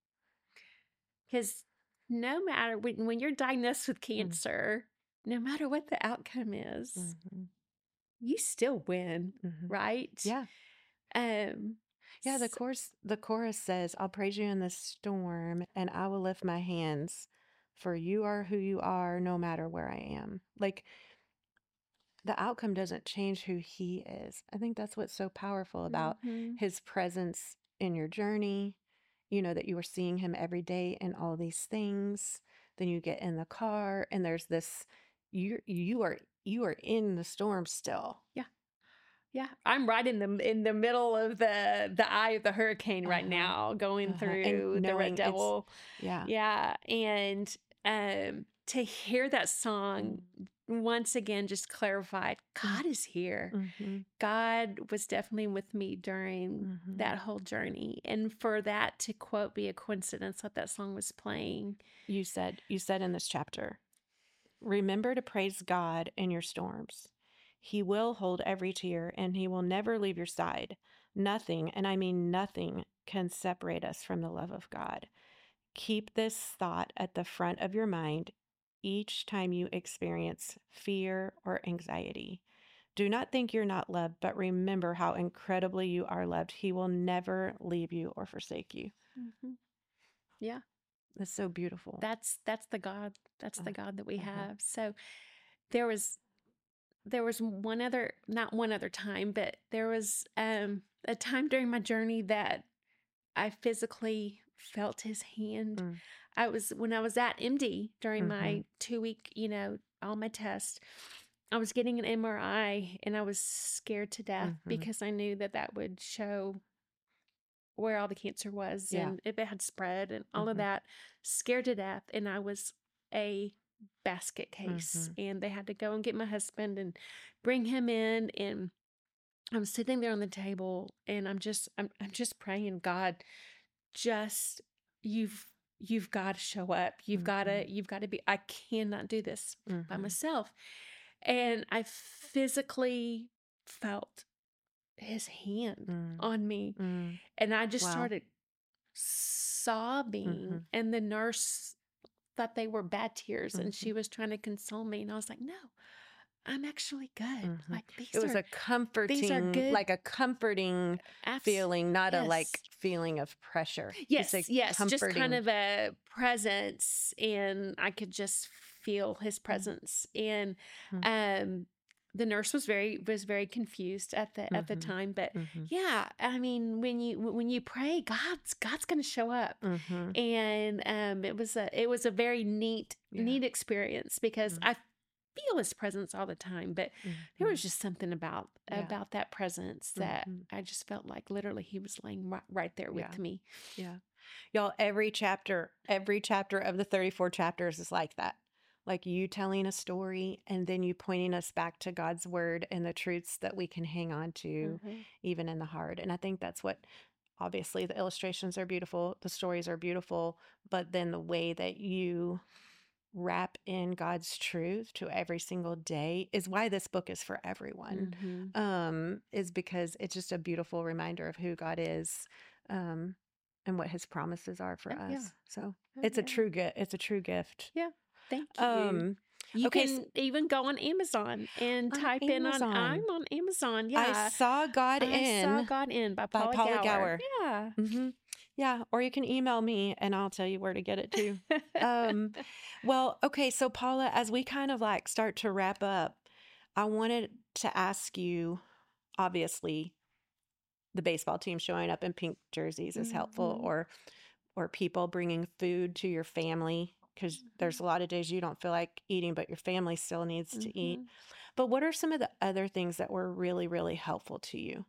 Because no matter, when, when you're diagnosed with cancer, mm-hmm. no matter what the outcome is, mm-hmm. you still win, mm-hmm. right? Yeah. Um, yeah, the chorus, the chorus says, I'll praise you in the storm and I will lift my hands, for you are who you are no matter where I am. Like, the outcome doesn't change who he is. I think that's what's so powerful about mm-hmm. his presence in your journey. You know, that you are seeing him every day in all these things. Then you get in the car and there's this, you you are you are in the storm still. Yeah. Yeah. I'm right in the in the middle of the the eye of the hurricane right uh-huh. now, going uh-huh. through the Red Devil. Yeah. Yeah. And um to hear that song mm-hmm. once again just clarified, God is here. Mm-hmm. God was definitely with me during mm-hmm. that whole journey. And for that to, quote, be a coincidence that that song was playing. You said, you said in this chapter, Remember to praise God in your storms. He will hold every tear, and he will never leave your side. Nothing, and I mean nothing, can separate us from the love of God. Keep this thought at the front of your mind each time you experience fear or anxiety. Do not think you're not loved, but remember how incredibly you are loved. He will never leave you or forsake you. Mm-hmm. Yeah. That's so beautiful. That's that's the God. That's the God that we uh-huh. have. So there was there was one other, not one other time, but there was um, a time during my journey that I physically felt his hand. Mm. I was, when I was at M D during Mm-hmm. my two week, you know, all my tests, I was getting an M R I and I was scared to death Mm-hmm. because I knew that that would show where all the cancer was Yeah. and if it had spread and all Mm-hmm. of that. Scared to death. And I was a basket case, Mm-hmm. and they had to go and get my husband and bring him in, and I'm sitting there on the table and I'm just I'm I'm just praying, God, just you've you've got to show up. You've Mm-hmm. got to you've got to be I cannot do this by Mm-hmm. myself. And I physically felt his hand Mm. on me. Mm. And I just Wow. started sobbing. Mm-hmm. And the nurse thought they were bad tears, and Mm-hmm. she was trying to console me. And I was like, no, I'm actually good. Mm-hmm. Like these It was are a comforting, these are good. like a comforting abs- feeling, not a like yes. feeling of pressure. Yes, It's a yes, just kind comforting- of a presence, and I could just feel his presence. And Mhm. um, the nurse was very was very confused at the at the Mhm. time, but Mhm. yeah, I mean, when you when you pray, God's God's going to show up. Mhm. And um, it was a it was a very neat Yeah. neat experience because Mhm. I feel his presence all the time, but there was just something about Yeah. about that presence that Mhm. I just felt like literally he was laying right, right there with Yeah. me. Yeah. Y'all, every chapter, every chapter of the thirty-four chapters is like that. Like you telling a story and then you pointing us back to God's word and the truths that we can hang on to Mhm. even in the hard. And I think that's what, obviously, the illustrations are beautiful, the stories are beautiful, but then the way that you wrap in God's truth to every single day is why this book is for everyone. Mhm. Um, is because it's just a beautiful reminder of who God is, um, and what his promises are for Oh, us. yeah. So Oh, it's a yeah. true gift. It's a true gift. Yeah. Thank you. Um, you okay, can even go on Amazon and On type in on Amazon. I'm on Amazon. I Yeah. saw God I in. saw God in by by Paula, Paula Gower. Gower. Yeah. hmm Yeah, or you can email me and I'll tell you where to get it too. um, well, okay, so Paula, as we kind of like start to wrap up, I wanted to ask you, obviously, the baseball team showing up in pink jerseys is helpful, Mhm. or or people bringing food to your family, because there's a lot of days you don't feel like eating, but your family still needs to eat. Mhm. But what are some of the other things that were really, really helpful to you?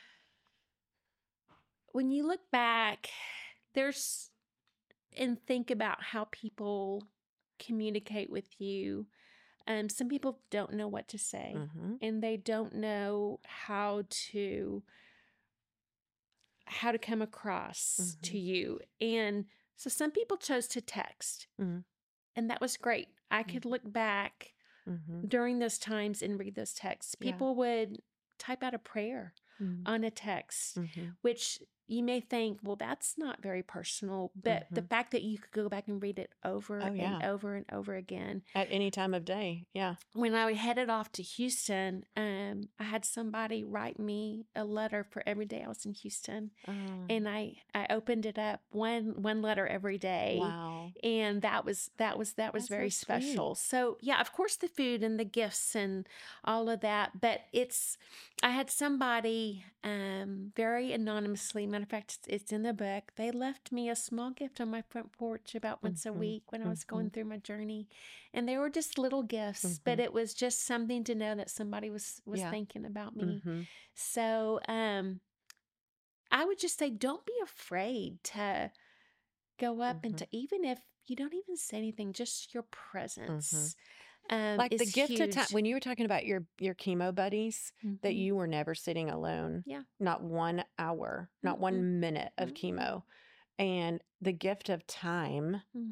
When you look back, there's and think about how people communicate with you. Um, some people don't know what to say, Mm-hmm. and they don't know how to how to come across to Mhm. you. And so some people chose to text, Mhm. and that was great. I could Mhm. look back Mm-hmm. during those times and read those texts. Yeah. People would type out a prayer Mm-hmm. on a text, Mm-hmm. which you may think, well, that's not very personal. But the Mhm. fact that you could go back and read it over Oh, and yeah. over and over again. At any time of day. Yeah. When I headed off to Houston, um, I had somebody write me a letter for every day I was in Houston. Oh, And I, I opened it up one one letter every day. wow. And that was that was that was That's so very sweet. special. So yeah, of course the food and the gifts and all of that. But it's I had somebody um very anonymously, matter of fact, it's, it's in the book. They left me a small gift on my front porch about once a Mhm. week when I was going Mhm. through my journey. And they were just little gifts, but Mhm. it was just something to know that somebody was was Yeah. thinking about me. Mhm. So um I would just say, don't be afraid to go up and Mhm. to, even if you don't even say anything, just your presence um, Mm-hmm. Like the is gift of time. huge. When you were talking about your your chemo buddies, that Mhm. you were never sitting alone. Yeah. Not one hour, not Mm-mm. one minute of Mm-mm. chemo, and the gift of time Mhm.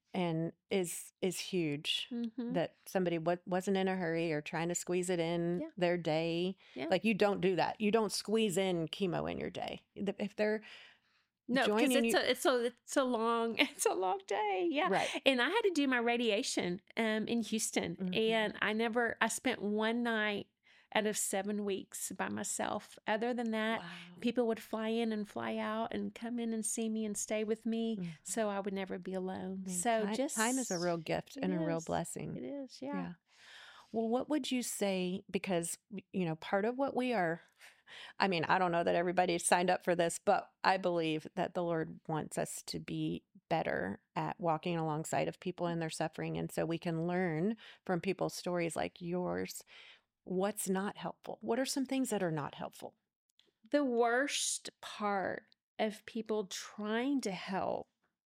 and is is huge. Mm-hmm. That somebody wa- wasn't in a hurry or trying to squeeze it in Yeah. their day. Yeah. Like you don't do that. You don't squeeze in chemo in your day. The- If they're No, because joining it's you, a it's a it's a long it's a long day. Yeah. right? And I had to do my radiation um in Houston, Mhm. and I never I spent one night out of seven weeks by myself. Other than that, Wow. people would fly in and fly out and come in and see me and stay with me, Mhm. so I would never be alone. I mean, So ti- just time is a real gift it and a real is. blessing. It is, yeah. Yeah. Well, what would you say? Because, you know, part of what we are, I mean, I don't know that everybody signed up for this, but I believe that the Lord wants us to be better at walking alongside of people in their suffering. And so we can learn from people's stories like yours what's not helpful. What are some things that are not helpful? The worst part of people trying to help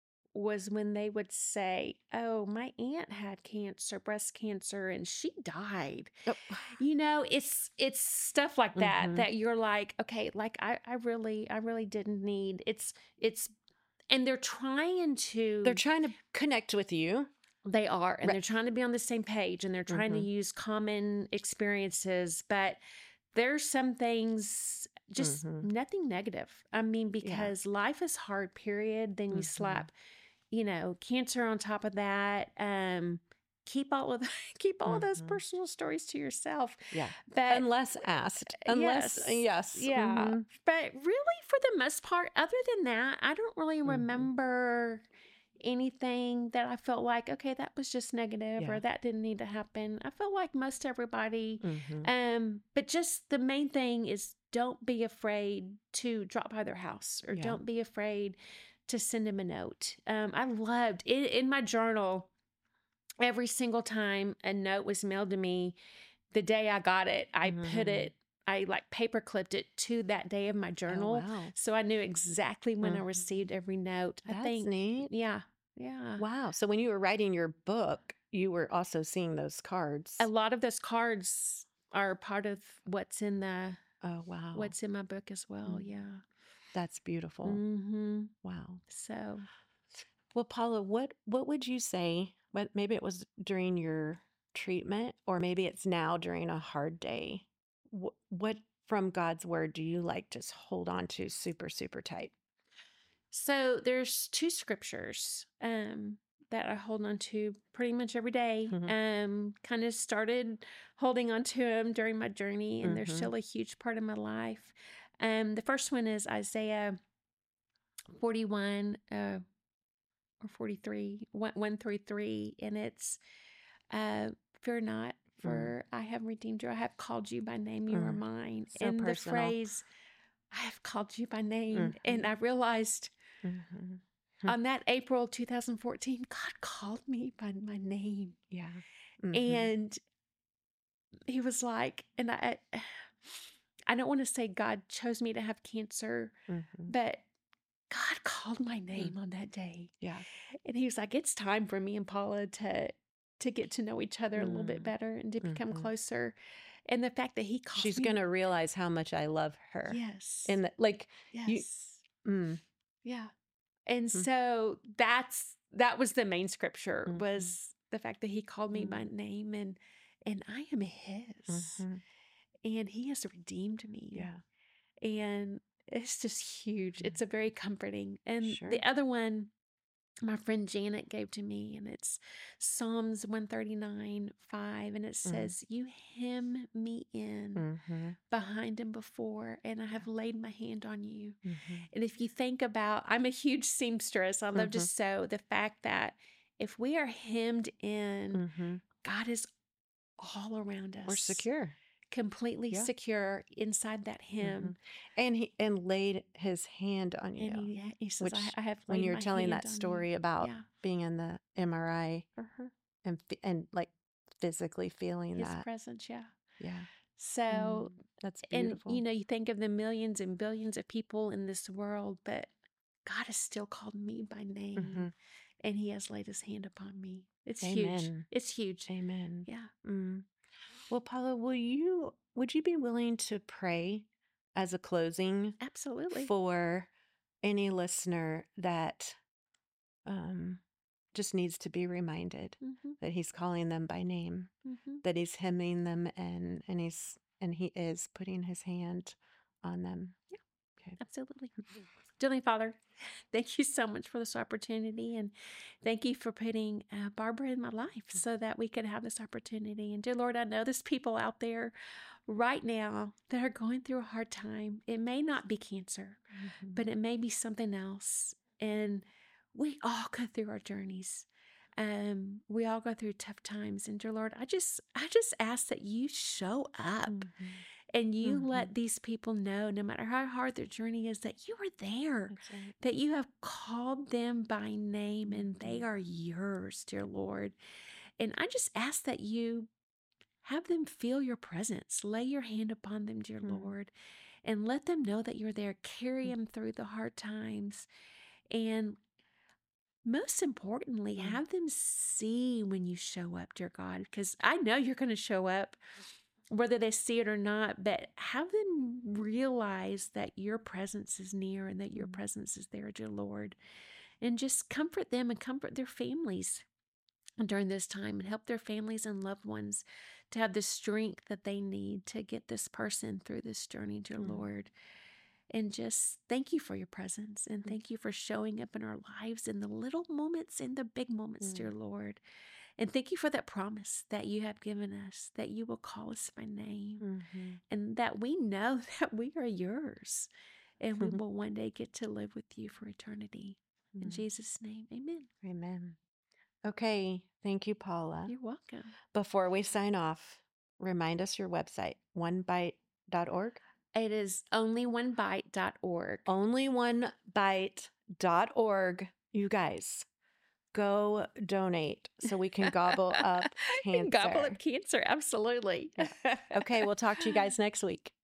was when they would say, "Oh, my aunt had cancer, breast cancer, and she died." Oh. You know, it's it's stuff like that Mhm. that you're like, okay, like I I really I really didn't need. It's it's and they're trying to They're trying to connect with you. they are, and Right. they're trying to be on the same page, and they're trying to Mhm. use common experiences, but there's some things just Mhm. nothing negative. I mean, because life is hard, period. Then you Mhm. slap, you know, cancer on top of that. Um, keep all of the, keep all of those Mhm. personal stories to yourself. Yeah. But Unless asked. Unless, yes, yes. yeah. Mhm. But really, for the most part, other than that, I don't really Mhm. remember anything that I felt like, okay, that was just negative Yeah. or that didn't need to happen. I feel like most everybody, Mhm. um, but just the main thing is don't be afraid to drop by their house or Yeah. don't be afraid to send them a note. Um, I loved in, in my journal, every single time a note was mailed to me, the day I got it, I put Mhm. it, I like paper clipped it to that day of my Oh, journal. wow. So I knew exactly when I Mhm. received every note. I That's think, neat. yeah, yeah. Wow. So when you were writing your book, you were also seeing those cards. A lot of those cards are part of what's in the Oh, wow. what's in my book as well. Mm. Yeah. That's beautiful. Mm-hmm. Wow. So Well, Paula, what what would you say? What maybe it was during your treatment, or maybe it's now during a hard day. What, what from God's word do you like to s- hold on to super super tight? So there's two scriptures um, that I hold on to pretty much every day. Mhm. Um, kind of started holding on to them during my journey, and they're Mhm. still a huge part of my life. Um, the first one is Isaiah forty-one uh, or forty-three, one, one through three, and it's uh, "Fear not, Mm. for I have redeemed you. I have called you by name. You are Mm. mine." So and the personal. phrase "I have called you by name," Mhm. and I realized Mhm. on that April two thousand fourteen, God called me by my name. Yeah. Mhm. And he was like, and I I don't want to say God chose me to have cancer, Mhm. but God called my Mm. name on that day. Yeah. And he was like, it's time for me and Paula to to get to know each other a little bit Mm. better and to become Mhm. closer. And the fact that he called She's me, gonna realize how much I love her. yes, And that, like you. yes, Mm. yeah. And Mm. so that's that was the main scripture, Mhm. was the fact that he called me by Mm. name, and and I am his, Mhm. and he has redeemed me. Yeah. And it's just huge. Mm. It's a very comforting. And Sure. the other one my friend Janet gave to me, and it's Psalms one thirty-nine, five, and it Mm. says, "You hem me in Mhm. behind and before, and I have laid my hand on you." Mhm. And if you think about, I'm a huge seamstress. I love to Mhm. sew. The fact that if we are hemmed in, Mhm. God is all around We're us, secure. completely Yeah. secure inside that hem. Mhm. And he and laid his hand on you, And he, he says, which I, I have when laid you're my telling hand that on story you. about Yeah. being in the M R I Uh-huh. and f- and like physically feeling His that. presence. Yeah. Yeah. So, Mm. That's and beautiful. you know, you think of the millions and billions of people in this world, but God has still called me by name, Mhm. and he has laid his hand upon me. It's huge. Amen. It's huge. Amen. Yeah. Mm. Well, Paula, will you would you be willing to pray as a closing Absolutely. for any listener that um just needs to be reminded Mm-hmm. that he's calling them by name, Mm-hmm. that he's hemming them in, and he's and he is putting his hand on them. Yeah. Okay. Absolutely. Dearly Father, thank you so much for this opportunity. And thank you for putting uh, Barbara in my life so that we could have this opportunity. And dear Lord, I know there's people out there right now that are going through a hard time. It may not be cancer, Mhm. but it may be something else. And we all go through our journeys. Um, we all go through tough times. And dear Lord, I just I just ask that you show up. Mhm. And you Mhm. let these people know, no matter how hard their journey is, that you are there, That's right. that you have called them by name and they Mhm. are yours, dear Lord. And I just ask that you have them feel your presence. Lay your hand upon them, dear Mhm. Lord, and let them know that you're there. Carry Mhm. them through the hard times. And most importantly, Mhm. have them see when you show up, dear God, because I know you're going to show up whether they see it or not, but have them realize that your presence is near and that your Mhm. presence is there, dear Lord. And just comfort them and comfort their families during this time and help their families and loved ones to have the strength that they need to get this person through this journey, dear Mhm. Lord. And just thank you for your presence and Mhm. thank you for showing up in our lives in the little moments and the big moments, dear Lord. And thank you for that promise that you have given us, that you will call us by name Mhm. and that we know that we are yours and we will one day get to live with you for eternity. In Mhm. Jesus' name, amen. Amen. Okay. Thank you, Paula. You're welcome. Before we sign off, remind us your website, one bite dot org. It is only one bite dot org. only one bite dot org. You guys, go donate so we can gobble up cancer. Gobble up cancer, absolutely. Yeah. Okay, we'll talk to you guys next week.